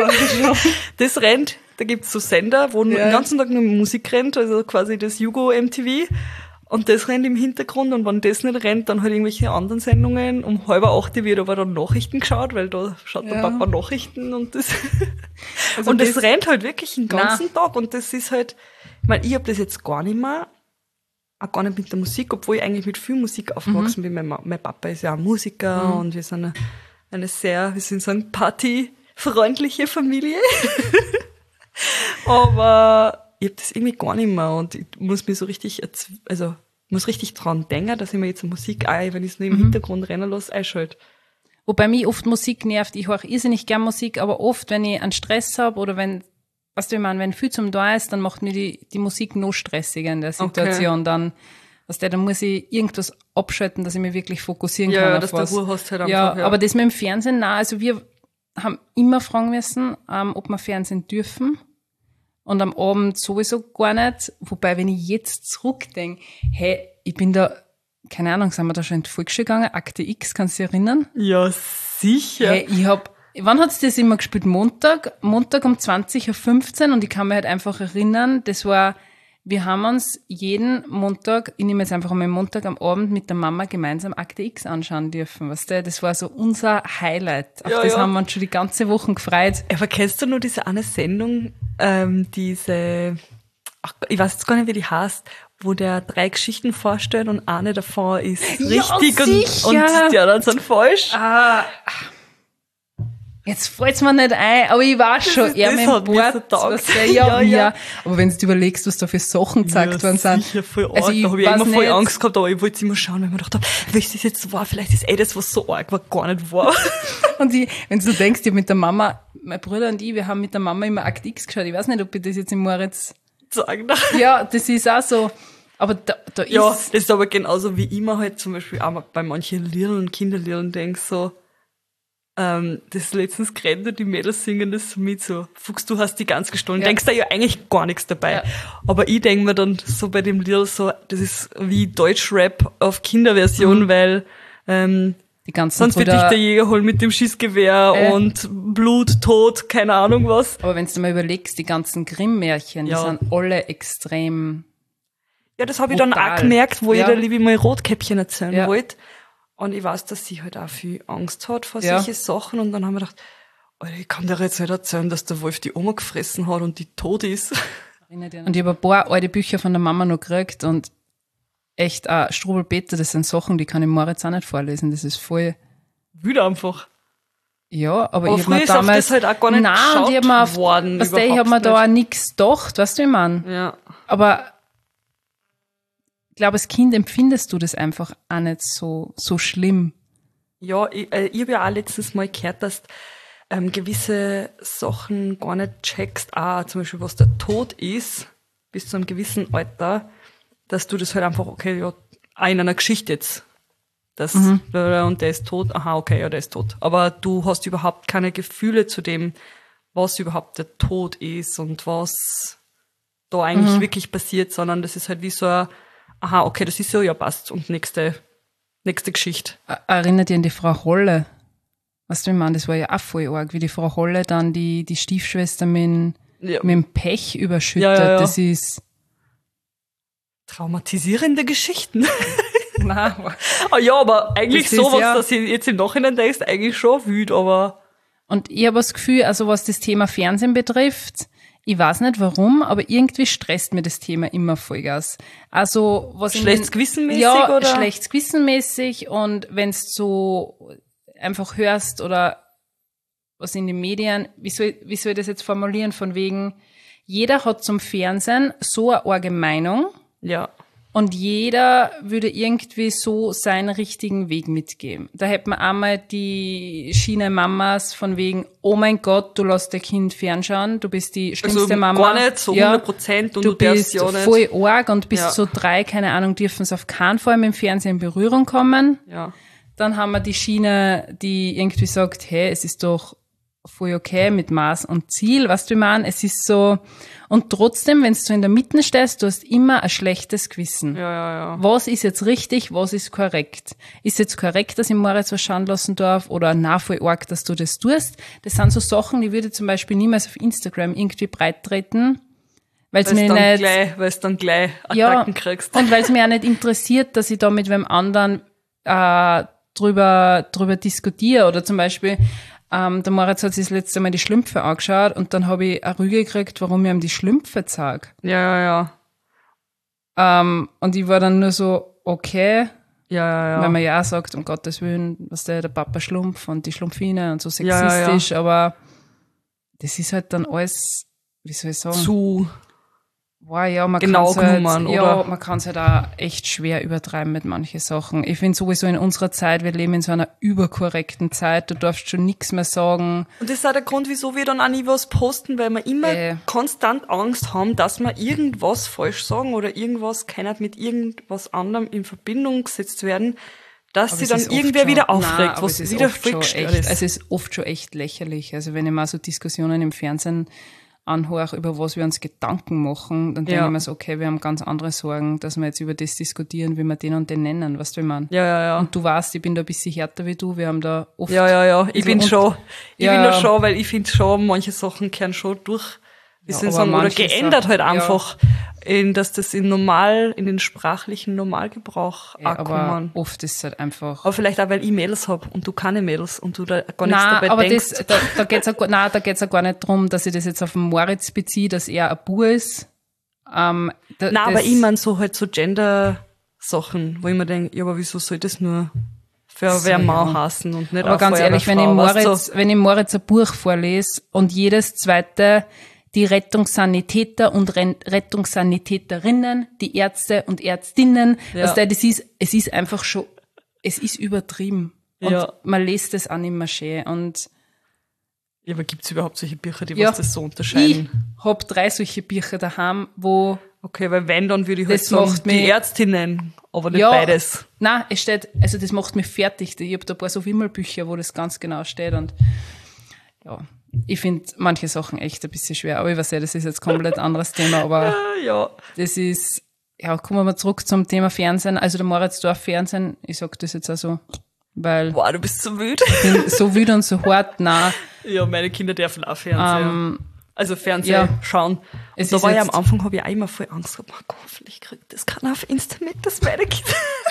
das rennt, da gibt's so Sender, wo Ja. den ganzen Tag nur Musik rennt, also quasi das Jugo-M T V. Und das rennt im Hintergrund und wenn das nicht rennt, dann halt irgendwelche anderen Sendungen. Um halb acht wird aber dann Nachrichten geschaut, weil da schaut der Ja. Papa Nachrichten und das Also und das, das- rennt halt wirklich den ganzen Nein. Tag und das ist halt, ich meine, ich hab das jetzt gar nicht mehr, auch gar nicht mit der Musik, obwohl ich eigentlich mit viel Musik aufgewachsen bin. Mein, Ma- mein Papa ist ja auch Musiker und wir sind eine, eine sehr, wir sind so eine partyfreundliche Familie. Aber ich hab das irgendwie gar nicht mehr und ich muss mir so richtig, erz- also muss richtig dran denken, dass ich mir jetzt Musik auch, wenn ich es nur im Hintergrund rennen lasse, einschalte. Wobei mich oft Musik nervt. Ich höre irrsinnig gern Musik, aber oft, wenn ich einen Stress habe oder wenn, weißt du, ich meine, wenn viel zum da ist, dann macht mir die, die Musik noch stressiger in der Situation. Dann, weißt du, dann muss ich irgendwas abschalten, dass ich mich wirklich fokussieren Ja, kann ja, auf dass du was. Ruhe hast halt ja, einfach, ja. aber das mit dem Fernsehen, na, also wir haben immer fragen müssen, ähm, ob wir Fernsehen dürfen. Und am Abend sowieso gar nicht. Wobei, wenn ich jetzt zurückdenke, hey, ich bin da, keine Ahnung, sind wir da schon in die Volksschule gegangen? Akte X, kannst du dich erinnern? Ja, sicher. Hey, ich hab, wann hat's das immer gespielt? Montag? Montag um zwanzig Uhr fünfzehn und ich kann mich halt einfach erinnern, das war, wir haben uns jeden Montag, ich nehme jetzt einfach einmal Montag am Abend mit der Mama gemeinsam Akte X anschauen dürfen, weißt du? Das war so unser Highlight. Auf Ja, das ja. haben wir uns schon die ganze Woche gefreut. Aber kennst du nur diese eine Sendung, ähm, diese, ach, ich weiß jetzt gar nicht, wie die heißt, wo der drei Geschichten vorstellt und eine davon ist Ja, richtig und, sicher. und die anderen sind falsch. Ah, jetzt fällt's mir nicht ein, aber ich war schon ist- eher das mit hat dem mir so Bord. taugt. weißt du, ja, Ja, ja, ja. Aber wenn du dir überlegst, was da für Sachen gezeigt worden sind. sicher, voll arg. Also ich da habe ich weiß immer voll nicht. Angst gehabt, aber ich wollte es immer schauen, weil ich mir gedacht habe, welches das jetzt war, vielleicht ist eh das, was so arg war, gar nicht wahr. Und ich, wenn du denkst, ich hab mit der Mama, mein Bruder und ich, wir haben mit der Mama immer Akt X geschaut. Ich weiß nicht, ob ich das jetzt im Moritz, Sagen da. ja, das ist auch so, aber da, da Ja, ist, das ist aber genauso wie ich mir halt zum Beispiel auch bei manchen Liedern, Kinderliedern denk so, ähm, das letztens geredet und die Mädels singen das so mit, so, Fuchs, du hast die ganz gestohlen. Ja. Denkst da ja eigentlich gar nichts dabei. Ja. Aber ich denk mir dann so bei dem Lied so, das ist wie Deutschrap auf Kinderversion, Mhm. weil, ähm, die ganzen sonst wird dich Brüder, der Jäger holen mit dem Schießgewehr Äh. und Blut, Tod, keine Ahnung was. aber wenn du dir mal überlegst, die ganzen Grimm-Märchen, die Ja. sind alle extrem, Ja, das habe ich dann Brutal. auch gemerkt, wo Ja. ich der Liebe mal Rotkäppchen erzählen Ja. wollte. Und ich weiß, dass sie halt auch viel Angst hat vor Ja. solche Sachen. Und dann haben wir gedacht, Alter, ich kann dir jetzt nicht erzählen, dass der Wolf die Oma gefressen hat und die tot ist. und ich habe ein paar alte Bücher von der Mama noch gekriegt und echt, auch Strubel Peter, das sind Sachen, die kann ich Moritz auch nicht vorlesen, das ist voll, Wieder einfach. Ja, aber, Aber ich hab früher mir ist auf damals, das halt auch gar nicht nein, und ich hab mir auf, geschaut worden, weißt du, ich hab mir überhaupt da auch nicht. nichts gedacht, weißt du, wie ich mein? Ja. Aber ich glaube, als Kind empfindest du das einfach auch nicht so, so schlimm. Ja, ich, äh, ich habe ja auch letztens mal gehört, dass ähm, gewisse Sachen gar nicht checkst, auch zum Beispiel, was der Tod ist, bis zu einem gewissen Alter, dass du das halt einfach, okay, ja, auch in einer Geschichte jetzt, das, Mhm. und der ist tot, aha, okay, ja, der ist tot. Aber du hast überhaupt keine Gefühle zu dem, was überhaupt der Tod ist und was da eigentlich Mhm. wirklich passiert, sondern das ist halt wie so ein, aha, okay, das ist so, ja, passt, und nächste, nächste Geschichte. Er- Erinnert dich an die Frau Holle? Weißt du, wie ich meine, das war ja auch voll arg, wie die Frau Holle dann die, die Stiefschwester mit, dem- Ja. mit dem Pech überschüttet. Ja, ja, ja. Das ist, Traumatisierende Geschichten. nein, Ah ja, aber eigentlich Das ist sowas, ja- dass ich jetzt im Nachhinein denkst, eigentlich schon wüt, aber Und ich habe das Gefühl, also was das Thema Fernsehen betrifft, ich weiß nicht warum, aber irgendwie stresst mir das Thema immer Vollgas. Also was in Schlechtes den- Gewissenmäßig, ja, oder? schlechtes Gewissenmäßig, und wenn du so einfach hörst oder was in den Medien, wie soll, wie soll ich das jetzt formulieren, von wegen, jeder hat zum Fernsehen so eine arge Meinung, ja. und jeder würde irgendwie so seinen richtigen Weg mitgeben. Da hätte man einmal die Schiene-Mamas von wegen, oh mein Gott, du lässt dein Kind fernschauen, du bist die schlimmste Also Mama. gar nicht so hundert Prozent und du du darfst bist ja nicht. voll arg und bis Ja. zu drei, keine Ahnung, dürfen es auf keinen Fall mit dem Fernsehen in Berührung kommen. Ja. Dann haben wir die Schiene, die irgendwie sagt, hey, es ist doch voll okay mit Maß und Ziel, weißt du, wie ich meine? Es ist so, und trotzdem, wenn du in der Mitte stehst, du hast immer ein schlechtes Gewissen. Ja, ja, ja. Was ist jetzt richtig, was ist korrekt? Ist jetzt korrekt, dass ich Moritz was schauen lassen darf, oder na, voll arg, dass du das tust? Das sind so Sachen, die würde ich zum Beispiel niemals auf Instagram irgendwie breit treten, weil es Weil mir es dann nicht, gleich, weil es dann gleich ja, Attacken kriegst. und weil es mir auch nicht interessiert, dass ich da mit wem anderen äh, drüber, drüber diskutiere. Oder zum Beispiel, ähm, der Moritz hat sich das letzte Mal die Schlümpfe angeschaut, und dann habe ich eine Rüge gekriegt, warum ich ihm die Schlümpfe zeige. Ja, ja, ja. Ähm, und ich war dann nur so, okay, Ja, ja, ja. wenn man ja auch sagt, um Gottes Willen, was der, der Papa Schlumpf und die Schlumpfine und so Ja, ja, sexistisch, aber das ist halt dann alles, wie soll ich sagen, Zu. wow, ja, man genau kann's halt, genommen, ja, oder? man kann es halt auch echt schwer übertreiben mit manchen Sachen. Ich finde sowieso in unserer Zeit, wir leben in so einer überkorrekten Zeit, du darfst schon nichts mehr sagen. Und das ist auch der Grund, wieso wir dann auch nie was posten, weil wir immer Äh. konstant Angst haben, dass wir irgendwas falsch sagen oder irgendwas kann mit irgendwas anderem in Verbindung gesetzt werden, dass Aber sie es dann ist oft irgendwer schon- wieder Nein, aufregt, aber was es ist wieder oft schon freakstört echt, ist. Es ist oft schon echt lächerlich. Also wenn ich mal so Diskussionen im Fernsehen anhöre, über was wir uns Gedanken machen, dann denke Ja. ich mir so, okay, wir haben ganz andere Sorgen, dass wir jetzt über das diskutieren, wie wir den und den nennen, weißt du, wie ich meine? Ja, ja, ja. Und du weißt, ich bin da ein bisschen härter wie du, wir haben da oft... Ja, ja, ja. Ich bin und- schon, ich Ja, bin da ja. schon, weil ich finde schon, manche Sachen kehren schon durch, wie Ja, soll ich aber sagen, oder manche geändert Sachen- halt ja. einfach, in, dass das in normal, in den sprachlichen Normalgebrauch Ja, auch aber kommen. oft ist es halt einfach... Aber vielleicht auch, weil ich Mädels hab und du keine Mädels und du da gar nichts Nein, dabei aber denkst. das, da, da geht's auch, nein, da geht's auch gar nicht drum, dass ich das jetzt auf den Moritz beziehe, dass er ein Bub ist. Ähm, da, Nein, aber das- ich mein so halt so Gender-Sachen, wo ich mir denke, ja, aber wieso soll das nur für So, wer Mann ja. heißen und nicht Aber auch ganz ehrlich, wenn ich, Feuerwehrfrau, weißt Moritz, du? wenn ich Moritz ein Buch vorlese und jedes zweite die Rettungssanitäter und Ren Rettungssanitäterinnen, die Ärzte und Ärztinnen, Ja. also das ist, es ist einfach schon, es ist übertrieben. Und Ja. man liest es auch nicht mehr schön. Und Ja, aber gibt's überhaupt solche Bücher, die ja, was das so ich unterscheiden? hab drei solche Bücher daheim, wo Okay, weil wenn, dann würde ich halt Das sagen, macht die mich- Ärztinnen, aber nicht ja, beides. Nein, es steht, also das macht mich fertig. Ich habe da ein paar so Wimmelbücher, wo das ganz genau steht, und ja, ich finde manche Sachen echt ein bisschen schwer. Aber ich weiß ja, das ist jetzt komplett anderes Thema, aber Ah, ja. das ist, ja, kommen wir mal zurück zum Thema Fernsehen. Also der Moritz darf Fernsehen, ich sag das jetzt auch so, weil Boah, du bist so müde. ich bin so wütend und so hart, nein. Ja, meine Kinder dürfen auch Fernsehen. Ähm, also Fernsehen ja. schauen. Es Und da ist war ja jetzt- am Anfang, habe ich auch immer voll Angst gehabt, oh Gott, hoffentlich kriegt das keiner auf Insta mit, das meine Kinder.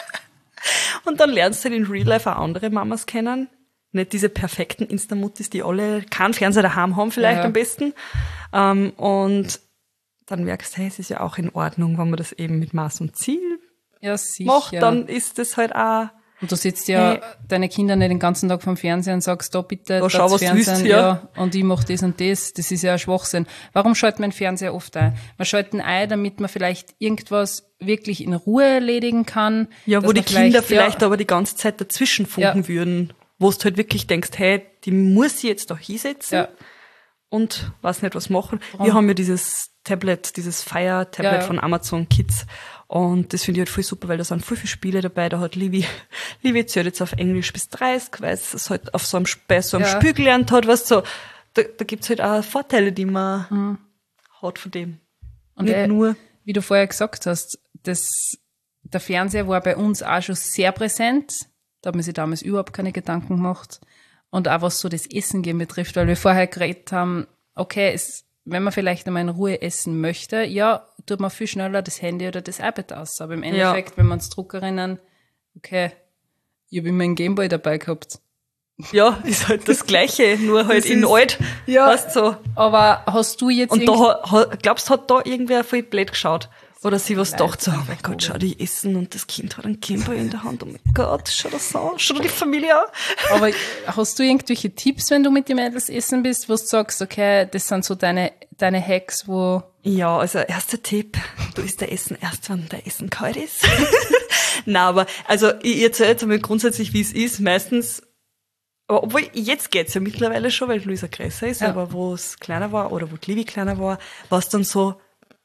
Und dann lernst du halt in Real Life auch andere Mamas kennen. Nicht diese perfekten Insta-Muttis, die alle keinen Fernseher daheim haben, vielleicht Ja. am besten. Ähm, und dann merkst du, hey, es ist ja auch in Ordnung, wenn man das eben mit Maß und Ziel ja, sicher. macht, dann ist das halt auch Und du sitzt ja Hey. deine Kinder nicht den ganzen Tag vom Fernseher und sagst, da bitte, da schau, was du Fernsehen, willst, ja. und ich mach das und das. Das ist ja ein Schwachsinn. Warum schalten wir den Fernseher oft ein? Wir schalten ein, damit man vielleicht irgendwas wirklich in Ruhe erledigen kann. Ja, dass wo die man Kinder vielleicht ja, aber die ganze Zeit dazwischen funken Ja. würden, wo du halt wirklich denkst, hey, die muss sie jetzt da hinsetzen Ja. und weiß nicht was machen. Wir haben ja dieses Tablet, dieses Fire-Tablet Ja, ja. von Amazon Kids und das finde ich halt voll super, weil da sind voll viele Spiele dabei. Da hat Livi, Livi erzählt jetzt auf Englisch bis dreißig, weil es es halt auf so einem, bei so einem Ja. Spiel gelernt hat, was so, da, da gibt's halt auch Vorteile, die man Mhm. hat von dem. Und Nicht äh, nur. wie du vorher gesagt hast, das, der Fernseher war bei uns auch schon sehr präsent. Da hat man sich damals überhaupt keine Gedanken gemacht. Und auch was so das Essen gehen betrifft, weil wir vorher geredet haben, okay, es, wenn man vielleicht einmal in Ruhe essen möchte, ja, tut man viel schneller das Handy oder das iPad aus. Aber im Endeffekt, wenn wir uns zurückerinnern, okay, ich habe immer einen Gameboy dabei gehabt. Ja, ist halt das Gleiche, nur halt Das in ist- alt. Ja. Weißt so. Aber hast du jetzt Und da, irgend- ha- ha- glaubst du, hat da irgendwer voll blöd geschaut? Oder sie was Leid gedacht so, oh einfach mein Gott, oben. schau die essen und das Kind hat einen Gameboy in der Hand. Oh mein Gott, schau das an, schau dir die Familie an. Aber hast du irgendwelche Tipps, wenn du mit den Mädels essen bist, wo du sagst, okay, das sind so deine, deine Hacks, wo, Ja, also erster Tipp, du isst der Essen erst, wenn der Essen kalt ist. Na, aber also ich erzähle jetzt einmal grundsätzlich, wie es ist. Meistens, aber obwohl jetzt geht's ja mittlerweile schon, weil Luisa größer ist, Ja. aber wo es kleiner war oder wo die Livi kleiner war, war es dann so,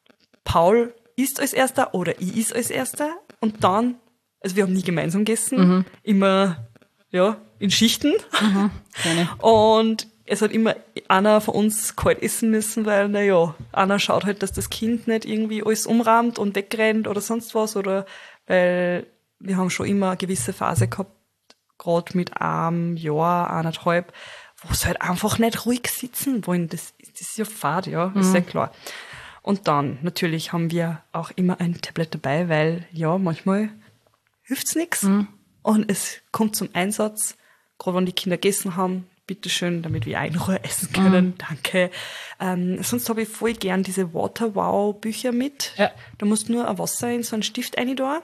Paul isst als erster oder ich isst als erster und dann, also wir haben nie gemeinsam gegessen, immer, ja, in Schichten. keine, Und es hat immer einer von uns kalt essen müssen, weil, na ja, einer schaut halt, dass das Kind nicht irgendwie alles umrahmt und wegrennt oder sonst was, oder weil wir haben schon immer eine gewisse Phase gehabt, gerade mit einem Jahr, eineinhalb, wo sie halt einfach nicht ruhig sitzen wollen. Das, das ist ja fad, ja, ist ja klar. Und dann, natürlich haben wir auch immer ein Tablet dabei, weil, ja, manchmal hilft's nix. Und es kommt zum Einsatz, gerade wenn die Kinder gegessen haben, bitteschön, damit wir auch in Ruhe essen können, danke. Ähm, sonst habe ich voll gern diese Water-Wow-Bücher mit. Ja. Da musst du nur ein Wasser in so einen Stift rein da.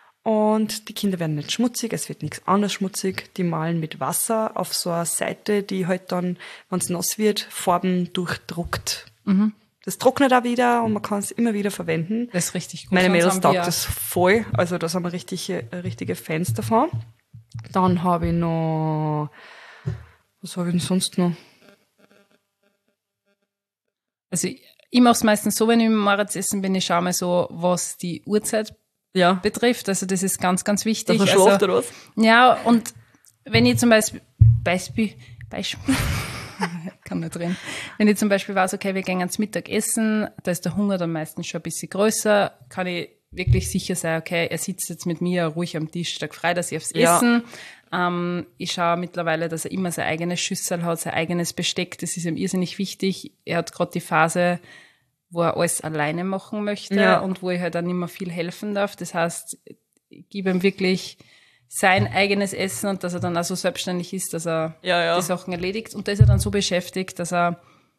Und die Kinder werden nicht schmutzig, es wird nichts anderes schmutzig. Die malen mit Wasser auf so einer Seite, die halt dann, wenn es nass wird, Farben durchdruckt. Das trocknet auch wieder und man kann es immer wieder verwenden. das ist richtig gut. Meine Sonst Mädels haben taugt wir- das voll. Also da sind wir richtige, richtige Fans davon. Dann habe ich noch, was habe ich denn sonst noch? Also ich, ich mache es meistens so, wenn ich mit Moritz essen bin, ich schaue mal so, was die Uhrzeit Ja, betrifft. Also das ist ganz, ganz dass wichtig. man also, schlaft oder was? Ja, und wenn ich zum Beispiel, Beispiel, Beispiel, kann nicht reden. Wenn ich zum Beispiel weiß, okay, wir gehen ans Mittagessen, da ist der Hunger dann meistens schon ein bisschen größer, kann ich wirklich sicher sein, okay, er sitzt jetzt mit mir ruhig am Tisch, Tag frei, dass ich aufs Ja. Essen. Ähm, ich schaue mittlerweile, dass er immer sein eigenes Schüssel hat, sein eigenes Besteck, das ist ihm irrsinnig wichtig. Er hat gerade die Phase, wo er alles alleine machen möchte Ja. und wo ich halt dann nicht mehr viel helfen darf. Das heißt, ich gebe ihm wirklich sein eigenes Essen und dass er dann auch so selbstständig ist, dass er Ja, ja. die Sachen erledigt. Und da ist er dann so beschäftigt, dass er,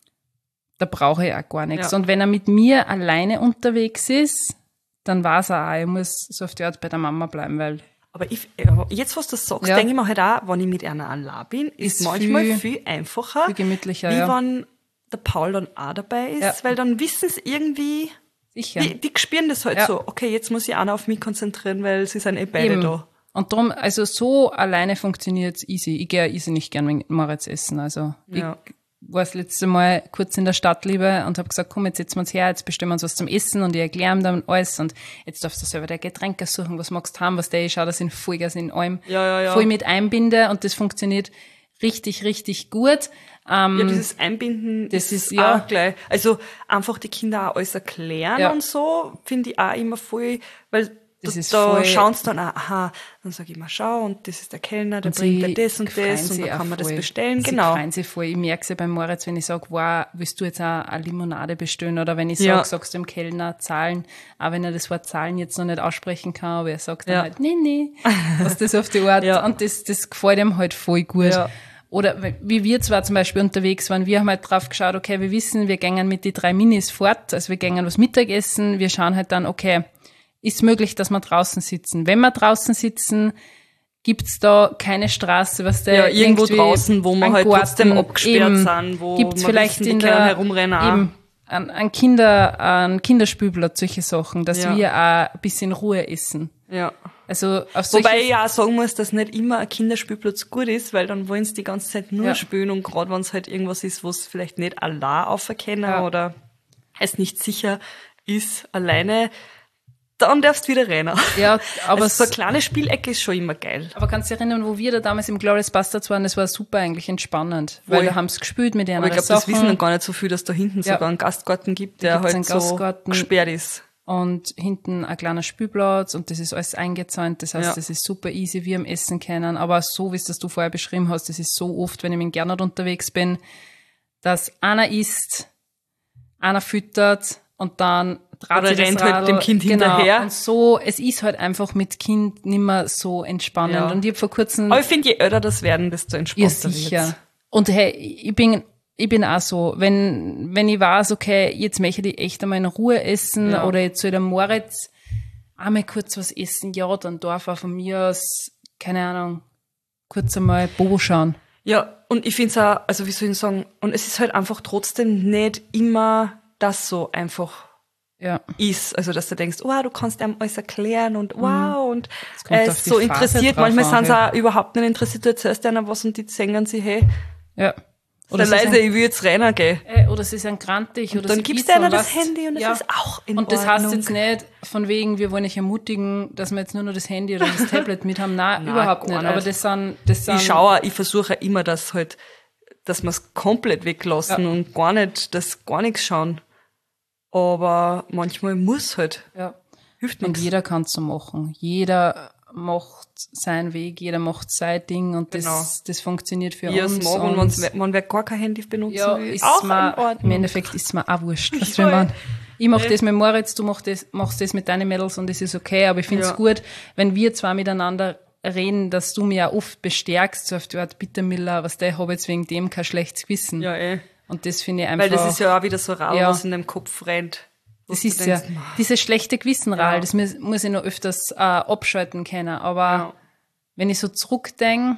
da brauche ich auch gar nichts. Ja. Und wenn er mit mir alleine unterwegs ist, dann weiß er auch, ich muss so auf die Art bei der Mama bleiben, weil Aber ich, ja, jetzt, was du sagst, Ja. denke ich mir halt auch, wenn ich mit einer allein bin, ist, Ist manchmal viel- viel, einfacher, viel gemütlicher, wie ja. wenn der Paul dann auch dabei ist, Ja. weil dann wissen sie irgendwie, sicher. die, die spüren das halt Ja. so, okay, jetzt muss ich auch noch auf mich konzentrieren, weil sie sind eh beide Eben. da. Und darum, also so alleine funktioniert's easy. Ich gehe easy nicht gern mit Moritz essen. Also Ja. ich war das letzte Mal kurz in der Stadt lieber und habe gesagt, komm, jetzt setzen wir uns her, jetzt bestimmen wir uns was zum Essen und ich erkläre ihm dann alles und jetzt darfst du selber der Getränke suchen, was magst du haben, was der, ich schaue, dass ich ihn Vollgas in allem Ja, ja, ja. voll mit einbinde und das funktioniert richtig, richtig gut. Ähm, Ja, dieses Einbinden das ist ist, ja. auch gleich. Also einfach die Kinder auch alles erklären Ja. und so, finde ich auch immer voll, weil Das da, ist da voll- schauen sie dann auch, aha, dann sage ich mal, schau, und das ist der Kellner, der Und bringt sie dir das und freuen das und sich dann auch kann man das voll. bestellen. Sie Genau. freuen sich voll. Ich merke es ja beim Moritz, wenn ich sage, wow, willst du jetzt auch eine Limonade bestellen? Oder wenn ich sage, Ja. sagst du dem Kellner zahlen, auch wenn er das Wort zahlen jetzt noch nicht aussprechen kann, aber er sagt dann Ja. halt, nee, nee, was das auf die Art. Ja. Und das, das gefällt ihm halt voll gut. Ja. Oder wie wir zwar zum Beispiel unterwegs waren, wir haben halt drauf geschaut, okay, wir wissen, wir gehen mit die drei Minis fort, also wir gehen was Mittagessen, wir schauen halt dann, okay, ist möglich, dass wir draußen sitzen. Wenn wir draußen sitzen, gibt's da keine Straße, was der Ja, irgendwo irgendwie draußen, wo wir ein halt Garten, trotzdem abgesperrt eben, sind, wo gibt's wir vielleicht wissen, die in können der, herumrennen auch. eben, an, an Kinder, an Kinderspielplatz, solche Sachen, dass Ja. wir auch ein bisschen Ruhe essen. Ja. Also auf solche, Wobei ich ja auch sagen muss, dass nicht immer ein Kinderspielplatz gut ist, weil dann wollen sie die ganze Zeit nur Ja. spielen und gerade wenn es halt irgendwas ist, wo es vielleicht nicht allein auferkennen Ja. oder es nicht sicher ist, alleine, dann darfst du wieder rennen. ja, aber Also so eine es- kleine Spielecke ist schon immer geil. Aber kannst du dich erinnern, wo wir da damals im Glorious Bastards waren, das war super eigentlich entspannend, weil Voll. da haben sie gespielt mit ihren Aber ich glaube, Sachen. das wissen noch gar nicht so viel, dass da hinten Ja. sogar einen Gastgarten gibt, Da der gibt's halt einen so Gastgarten. gesperrt ist. Und hinten ein kleiner Spielplatz und das ist alles eingezäunt. Das heißt, Ja. das ist super easy, wir am Essen können. Aber so, wie es das du vorher beschrieben hast, das ist so oft, wenn ich mit dem Gernot unterwegs bin, dass einer isst, einer füttert und dann dreht Oder sich das rennt halt Radl. dem Kind genau. hinterher. Und so, es ist halt einfach mit Kind nimmer so entspannend. Ja. Und ich hab vor kurzem Aber ich finde, je älter das werden, desto ja, entspannter sicher. wird's. Und hey, ich bin, ich bin auch so, wenn, wenn ich weiß, okay, jetzt möchte ich echt einmal in Ruhe essen Ja. oder jetzt soll der Moritz einmal kurz was essen, ja, dann darf er von mir aus, keine Ahnung, kurz einmal Bobo schauen. Ja, und ich finde es auch, also wie soll ich sagen, und es ist halt einfach trotzdem nicht immer das so einfach Ja. ist. Also, dass du denkst, wow, du kannst einem alles erklären und wow, und kommt er auf ist die so Phase interessiert. drauf Manchmal an, sind sie ja. auch überhaupt nicht interessiert, du erzählst einer was und die singen sie, hey, Ja. oder sie sind- leise, ich will jetzt rennen gehen. Äh, oder sie sind grantig oder Dann sie gibst du kitzeln, einer das weißt? Handy und das Ja. ist auch in Und das Ordnung. heißt jetzt nicht von wegen, wir wollen euch ermutigen, dass wir jetzt nur noch das Handy oder das Tablet mit haben. Nein, Nein, überhaupt gar nicht. Aber nicht. das sind, das sind, Ich schaue, ich versuche immer, dass halt, dass wir es komplett weglassen Ja. und gar nicht, dass gar nichts schauen. Aber manchmal muss halt, ja. hilft Und nichts. jeder kann es so machen. Jeder macht seinen Weg, jeder macht sein Ding und das, Genau. das funktioniert für Wie er es uns. mag und und wenn's wer- wenn wer gar kein Handy benutzen ja, will, ist auch mir, in Ordnung. im Endeffekt ist es mir auch wurscht. Weißt du, Voll. wenn man, ich mach das mit Moritz, du machst das, machst das mit deinen Mädels und das ist okay, aber ich finde es Ja. gut, wenn wir zwar miteinander reden, dass du mir auch oft bestärkst, so auf die Art, bitte Miller, was der, ich habe jetzt wegen dem kein schlechtes Gewissen. Ja, eh. Und das finde ich einfach. Weil das ist ja auch wieder so Rau, Ja. was in deinem Kopf rennt. wo Das du ist denkst, ja, dieses schlechte Gewissenral, Ja. das muss, muss ich noch öfters äh, abschalten können. Aber Ja. wenn ich so zurückdenke,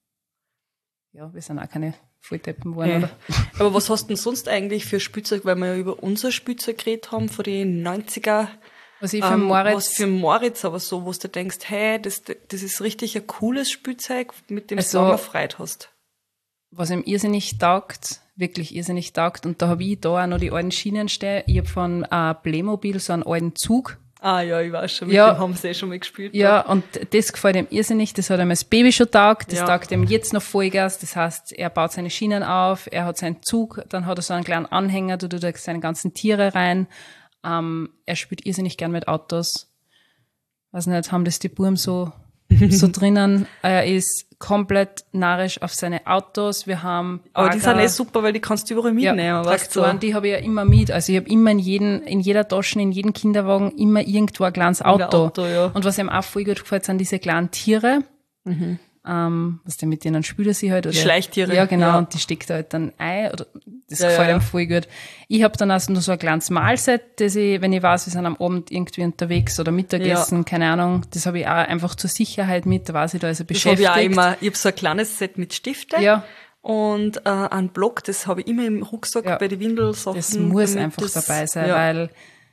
ja, wir sind auch keine Volldeppen geworden, Ja. oder? Aber was hast du denn sonst eigentlich für Spielzeug, weil wir ja über unser Spielzeug geredet haben, von den neunziger? Was ich für Ähm, Moritz, Was für Moritz, aber so, wo du denkst, hey, das, das ist richtig ein cooles Spielzeug, mit dem Also- du lange Freude hast. was ihm irrsinnig taugt, wirklich irrsinnig taugt, und da habe ich da auch noch die alten Schienen stehen. Ich habe von äh, Playmobil so einen alten Zug. Ah ja, ich weiß schon, mit Ja. dem haben sie eh schon mal gespielt. Ja, und das gefällt ihm irrsinnig. Das hat ihm als Baby schon taugt. Das Ja. taugt ihm jetzt noch Vollgas. Das heißt, er baut seine Schienen auf, er hat seinen Zug, dann hat er so einen kleinen Anhänger, da tut er seine ganzen Tiere rein. Ähm, er spielt irrsinnig gern mit Autos. Weiß nicht, haben das die Buben so, so drinnen. Er ist komplett narrisch auf seine Autos. Wir haben Aber die sind Bagger. eh super, weil die kannst du überall mitnehmen, Ja, weißt du? Traktoren, die habe ich ja immer mit. Also ich habe immer in jedem, in jeder Tasche, in jedem Kinderwagen immer irgendwo ein kleines Ein Auto. Auto, ja. Und was ihm auch voll gut gefällt, sind diese kleinen Tiere. Ähm, was denn mit denen spielt er sie halt? Oder? Die Schleichtiere, Ja, genau. ja. Und die steckt er halt dann ein. Oder, das Ja, gefällt ja, ihm ja. voll gut. Ich habe dann also nur so ein kleines Mahlset, das ich, wenn ich weiß, wir sind am Abend irgendwie unterwegs oder Mittagessen, keine Ahnung, das habe ich auch einfach zur Sicherheit mit, da weiß ich, da ist er Das habe beschäftigt. ich auch immer. Ich habe so ein kleines Set mit Stifte Ja. und äh, einen Block, das habe ich immer im Rucksack Ja. bei den Windelsachen. Das muss damit einfach das- dabei sein, ja. weil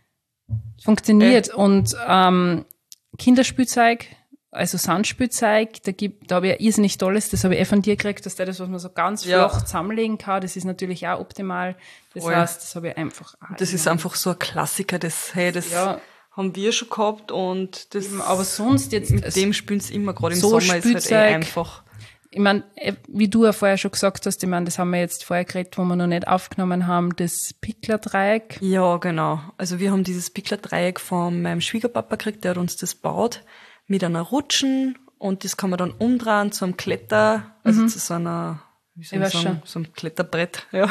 es funktioniert. Und ähm, Kinderspielzeug, also Sandspielzeug, da gibt, da habe ich ein irrsinnig tolles, das habe ich eh von dir gekriegt, dass der das, was man so ganz Ja. flach zusammenlegen kann, das ist natürlich auch optimal. Das Voll. heißt, das habe ich einfach auch Das ist immer. einfach so ein Klassiker, das, hey, das Ja. haben wir schon gehabt und das, Aber sonst jetzt, mit also, dem spielen sie immer, gerade im so Sommer ist halt eh Spielzeug. einfach. ich meine, wie du ja vorher schon gesagt hast, ich meine, das haben wir jetzt vorher geredet, wo wir noch nicht aufgenommen haben, das Pickler-Dreieck. Ja, genau. Also wir haben dieses Pickler-Dreieck von meinem Schwiegerpapa gekriegt, der hat uns das baut, mit einer Rutschen und das kann man dann umdrehen zu einem Kletter, also zu so einer, wie soll Ich ich weiß sagen, schon. so einem Kletterbrett, ja.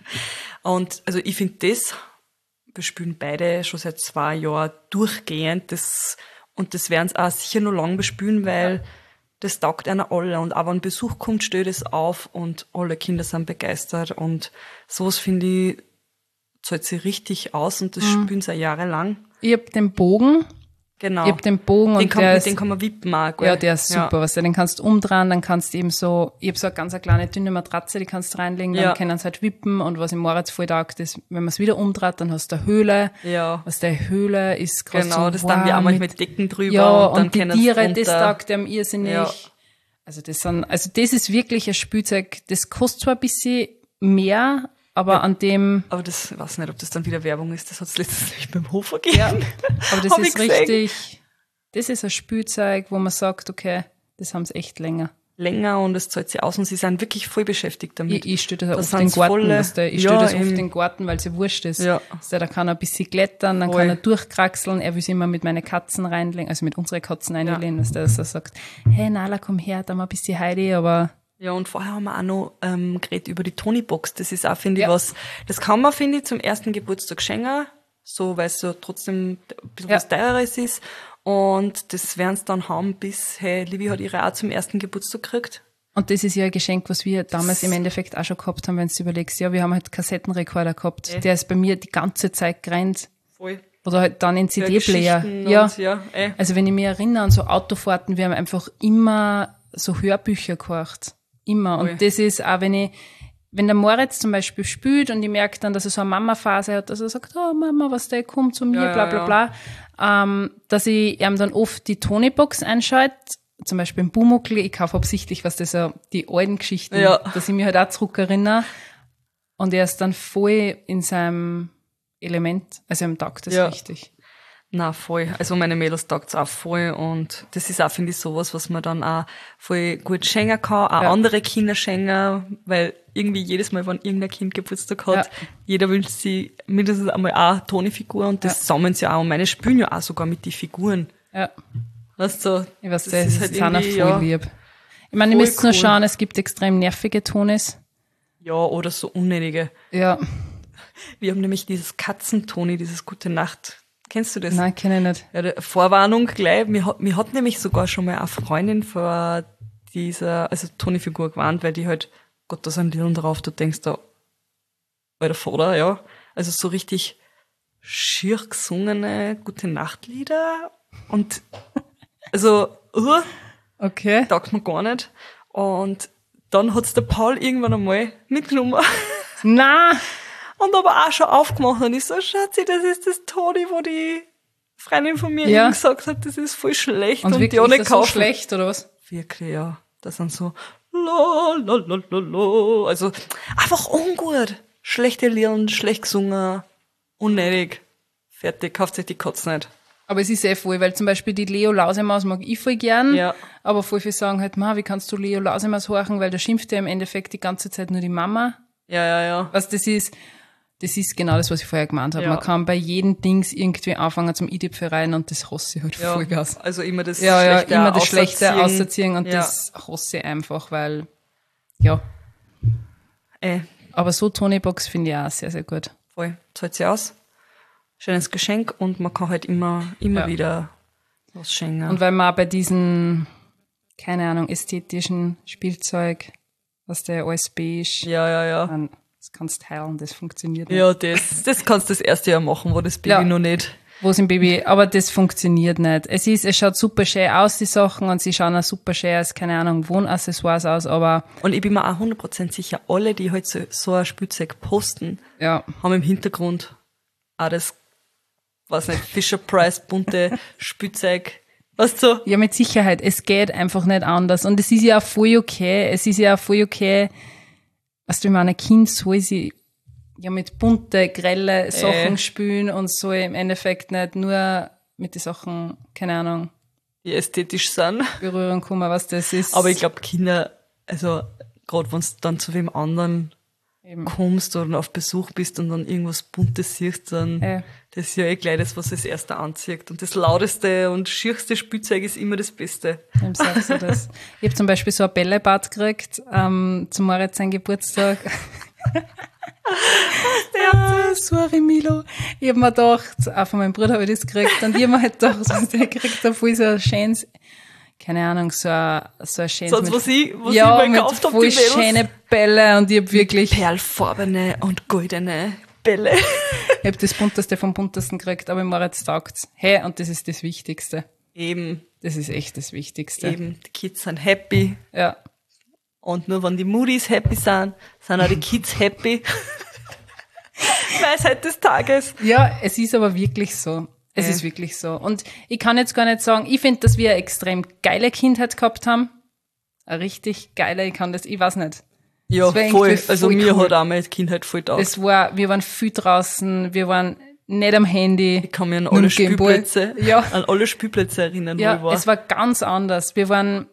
Und also ich finde das, wir spielen beide schon seit zwei Jahren durchgehend, das, und das werden es auch sicher noch lange bespielen, weil das taugt einer alle, und auch wenn Besuch kommt, stellt es auf und alle Kinder sind begeistert, und sowas finde ich, zahlt sich richtig aus, und das Mhm. spielen sie auch jahrelang. Ich hab den Bogen, Genau. Ich hab den Bogen den und kann, der mit ist, den kann man wippen auch, gell? ja, der ist super, was ja. Den kannst du umdrehen, dann kannst du eben so, ich hab so eine ganz eine kleine dünne Matratze, die kannst du reinlegen, dann Ja. können sie halt wippen und was im Moritz voll taugt ist, wenn man es wieder umdreht, dann hast du eine Höhle. Ja. Was der Höhle ist gerade Genau, so das dann wir auch warm manchmal mit- mit Decken drüber Ja, und und, dann die können sie Tiere, runter. das taugt dem irrsinnig. Ja. Also das sind, also das ist wirklich ein Spielzeug, das kostet zwar ein bisschen mehr, aber Ja. an dem, Aber das, ich weiß nicht, ob das dann wieder Werbung ist, das hat es letztens nämlich beim Hofer gegeben. ja, aber das Hab ich ist gesehen. richtig, das ist ein Spielzeug, wo man sagt, okay, das haben sie echt länger. Länger und es zahlt sich aus und sie sind wirklich voll beschäftigt damit. Ich, ich stelle das, Das oft sind in den Garten, volle- weißt du, ich Ja, stelle das oft eben. in den Garten, weil es ja wurscht ist. Ja. Weißt du, da kann er ein bisschen klettern, dann Voll. kann er durchkraxeln, er will sich immer mit meinen Katzen reinlegen, also mit unseren Katzen reinlegen, dass der dass er sagt, hey Nala, komm her, da mal ein bisschen Heidi, aber Ja, und vorher haben wir auch noch ähm, geredet über die Tony-Box. Das ist auch, finde ich, Ja. was, das kann man, finde ich, zum ersten Geburtstag schenken, so, weil es so trotzdem ein bisschen Ja. was Teureres ist. Und das werden sie dann haben, bis, hey, Livi hat ihre auch zum ersten Geburtstag gekriegt. und das ist ja ein Geschenk, was wir damals im Endeffekt auch schon gehabt haben, wenn du überlegst, ja, wir haben halt Kassettenrekorder gehabt, Ja. der ist bei mir die ganze Zeit gerannt. Voll. Oder halt dann in Für C D-Player. Geschichten Ja. und, ja, eh. Also wenn ich mich erinnere an so Autofahrten, wir haben einfach immer so Hörbücher gehört. Immer. Und Voll. das ist auch, wenn ich, wenn der Moritz zum Beispiel spielt und ich merke dann, dass er so eine Mama-Phase hat, dass er sagt, oh Mama, was der kommt zu mir, Ja, bla ja, bla bla, ähm, dass ich ihm dann oft die Tony-Box einschalte, zum Beispiel im Bumuckl, ich kaufe absichtlich, was das so, die alten Geschichten, Ja. dass ich mich halt auch zurückerinnere. Und er ist dann voll in seinem Element, also ihm taugt das Ja. richtig. Na, voll. Also meine Mädels taugt es auch voll und das ist auch, finde ich, sowas, was man dann auch voll gut schenken kann, auch Ja. andere Kinder schenken, weil irgendwie jedes Mal, wenn irgendein Kind Geburtstag hat, Ja. jeder wünscht sich mindestens einmal auch eine Toni-Figur und das Ja. sammeln sie auch und meine spielen ja auch sogar mit den Figuren. Ja. Weißt du, Ich weiß, das das, ist ist halt halt voll irgendwie, ja, lieb. Ich meine, ihr voll müsst nur cool. schauen, es gibt extrem nervige Tonis. ja, oder so unnötige. Ja, Wir haben nämlich dieses Katzentoni, dieses Gute Nacht. Kennst du das? nein, kenne ich nicht. Ja, der Vorwarnung gleich. Mir hat, mir hat nämlich sogar schon mal eine Freundin vor dieser, also Toni-Figur gewarnt, weil die halt, Gott, da sind Liedern drauf, du denkst da, alter Vater, ja. Also so richtig schier gesungene Gute-Nacht-Lieder und, also, uh, Okay. taugt mir gar nicht. Und dann hat's der Paul irgendwann einmal mitgenommen Na, und aber auch schon aufgemacht und ich so, Schatzi, das ist das Toni, wo die Freundin von mir Ja. eben gesagt hat, das ist voll schlecht und und, wirklich die auch nicht ist das so kaufen. schlecht, oder was? Wirklich, ja. Das sind so, la, la, la, la, la. Also, einfach ungut. Schlechte Lieder, schlecht gesungen, unnötig. Fertig, kauft euch die Katze nicht. Aber es ist eh voll, weil zum Beispiel die Leo Lausemaus mag ich voll gern, Ja. aber voll viele sagen halt, ma, wie kannst du Leo Lausemaus horchen, weil da schimpft ja im Endeffekt die ganze Zeit nur die Mama. Ja, ja, ja. Was das ist, das ist genau das, was ich vorher gemeint habe. Ja. Man kann bei jedem Dings irgendwie anfangen zum Idipfereien und das hasse ich halt ja. voll Gas. Also immer das Ja, ja, Schlechte immer das Schlechte auserziehen. auszuziehen und Ja. das hasse ich einfach, weil, ja. Ey, Aber so Tonybox finde ich auch sehr, sehr gut. voll. Zahlt sie aus. Schönes Geschenk und man kann halt immer, immer Ja. wieder was schenken. Und weil man auch bei diesen, keine Ahnung, ästhetischen Spielzeug, was der alles beige, ja, ja, ja. dann, das kannst du heilen, das funktioniert nicht. Ja, das, das kannst du das erste Jahr machen, wo das Baby Ja. noch nicht. Wo ist ein Baby? Aber das funktioniert nicht. Es ist, es schaut super schön aus, die Sachen, und sie schauen auch super schön als, keine Ahnung, Wohnaccessoires aus, aber, Und ich bin mir auch hundert Prozent sicher, alle, die halt so, so ein Spielzeug posten, ja. haben im Hintergrund auch das, weiß nicht, Fisher-Price bunte Spielzeug. Weißt du? Ja, mit Sicherheit. Es geht einfach nicht anders. Und es ist ja auch voll okay. Es ist ja auch voll okay. Weißt du, ich meine, ein Kind soll sie ja mit bunte, grelle Sachen Äh. spielen und soll im Endeffekt nicht nur mit den Sachen, keine Ahnung, Die ästhetisch sind. berühren kommen, was das ist. Aber ich glaube, Kinder, also, gerade wenn du dann zu wem anderen Eben. kommst oder auf Besuch bist und dann irgendwas Buntes siehst, dann, Ja. das ist ja eh gleich das, was das erste anzieht. Und das lauteste und schierste Spielzeug ist immer das Beste. Wem sagst du das? Ich habe zum Beispiel so ein Bällebad gekriegt, ähm, zum Moritz sein Geburtstag. Ah, sorry, Milo. Ich hab mir gedacht, auch von meinem Bruder habe ich das gekriegt, und ich hab mir halt gedacht, was der kriegt, da voll so ein schönes, keine Ahnung, so ein, so ein schönes, Sonst, mit- was ich, was ja, ich mal mit gekauft habe, voll die Mädels. schöne Bälle, und ich hab wirklich, Perlfarbene und goldene Bälle. Ich habe das Bunteste vom Buntesten gekriegt, aber Moritz taugt's. Hey, und das ist das Wichtigste. Eben. Das ist echt das Wichtigste. Eben, die Kids sind happy. Ja. Und nur wenn die Moody's happy sind, sind auch die Kids happy. Weisheit des Tages. Ja, es ist aber wirklich so. Es Ja. ist wirklich so. Und ich kann jetzt gar nicht sagen, ich finde, dass wir eine extrem geile Kindheit gehabt haben. Eine richtig geile, ich kann das, ich weiß nicht. Ja, Das war voll. irgendwie Also voll mir cool. hat auch meine Kindheit voll taugt. Das war, wir waren viel draußen, wir waren nicht am Handy. Ich kann mich an mit alle dem Gameboy. Spielplätze, Ja. an alle Spielplätze erinnern, Ja, wo ich war. es war ganz anders. Wir waren,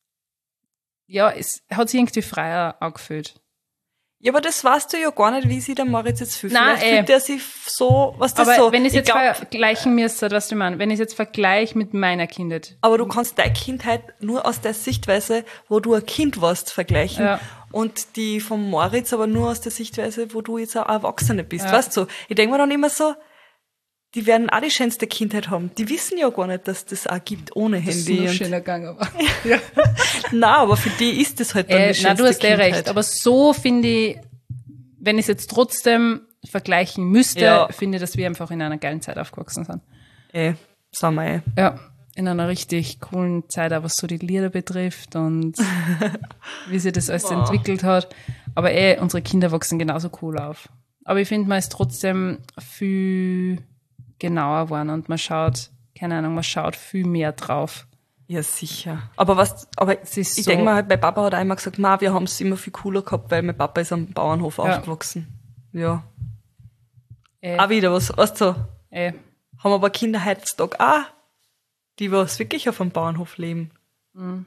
ja, es hat sich irgendwie freier angefühlt. Ja, aber das weißt du ja gar nicht, wie sich der Moritz jetzt fühlt. Nein, Vielleicht eh. fühlt er sich so, was das Aber so. wenn ich es jetzt glaub, vergleichen müsste, was du meinst, wenn ich es jetzt vergleiche mit meiner Kindheit. aber du kannst deine Kindheit nur aus der Sichtweise, wo du ein Kind warst, vergleichen. Ja. Und die vom Moritz aber nur aus der Sichtweise, wo du jetzt auch Erwachsene bist. Ja. Weißt du, ich denke mir dann immer so, die werden auch die schönste Kindheit haben. Die wissen ja gar nicht, dass das auch gibt ohne Das ist Handy. noch und- schöner gegangen. Aber. Nein, aber für die ist das halt dann Äh, die nein, schönste du hast eh Kindheit. recht. Aber so finde ich, wenn ich es jetzt trotzdem vergleichen müsste, Ja. finde ich, dass wir einfach in einer geilen Zeit aufgewachsen sind. Eh, sagen wir eh. Ja, in einer richtig coolen Zeit, auch was so die Lieder betrifft und wie sich das alles entwickelt hat. Aber eh, unsere Kinder wachsen genauso cool auf. Aber ich finde, man ist trotzdem viel genauer geworden und man schaut, keine Ahnung, man schaut viel mehr drauf. Ja, sicher. Aber was, aber Es ist ich so- denke mal, halt, mein Papa hat einmal gesagt, ma, wir haben es immer viel cooler gehabt, weil mein Papa ist am Bauernhof Ja. aufgewachsen. Ja. Eh, Auch wieder was, weißt du, eh. haben aber Kinder heutzutage auch, die was wirklich auf einem Bauernhof leben. Mhm.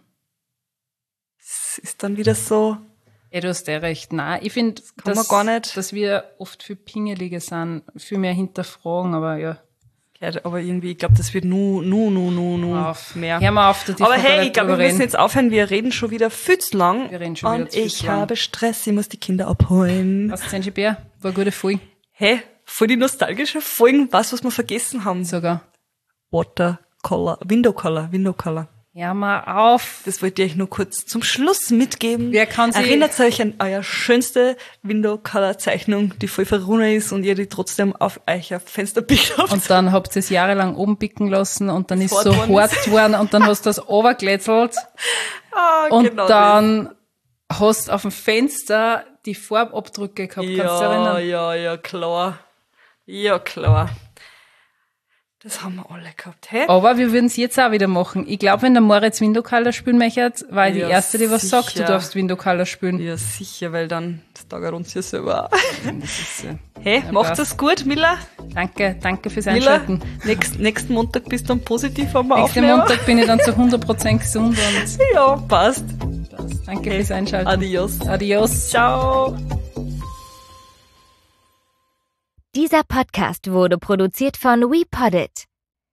Es ist dann wieder so, Ja, du hast eh recht. Nein, ich finde, kann dass, man gar nicht. dass wir oft viel pingeliger sind, viel mehr hinterfragen, aber ja, aber irgendwie, ich glaube, das wird nu, nu, nu, nu, nu auf. mehr. Hör mal auf, du Aber darfst hey, nicht ich glaube, wir drüber müssen reden. jetzt aufhören, wir reden schon wieder viel zu lang. Wir reden schon wieder und viel ich zu lang. habe Stress, ich muss die Kinder abholen. Was, Zenji Bär? War eine gute Folge. Hey, voll die nostalgische Folgen, was, was wir vergessen haben. Sogar. Watercolor, Window Color, Window Color. Hör mal auf. Das wollte ich euch nur kurz zum Schluss mitgeben. Wer kann sich- Erinnert euch an eure schönste Window Color Zeichnung, die voll verrunnet ist und ihr die trotzdem auf euer Fensterbild habt. Und dann habt ihr es jahrelang oben picken lassen und dann ist hart so worden hart geworden und dann hast du das runterglätzelt ah, und genau dann hast auf dem Fenster die Farbabdrücke gehabt. das. Kannst du dich Ja, erinnern? ja, ja, klar. Ja, klar. Das haben wir alle gehabt. Hä? Aber wir würden es jetzt auch wieder machen. Ich glaube, wenn der Moritz Window Color spielen möchte, war ich die Ja, Erste, die was sagt, du sicher. darfst Window Color spielen. Ja, sicher, weil dann, das tagert uns ja selber auch. Das ist, äh, Hey, Ja, macht passt. das gut, Miller? Danke, danke fürs Miller, Einschalten. nächst, nächsten Montag bist du dann positiv am Nächsten Aufnehmen. Montag bin ich dann zu hundert Prozent gesund und Ja, passt. danke fürs Einschalten. Adios. Adios. Ciao. Dieser Podcast wurde produziert von WePoddit.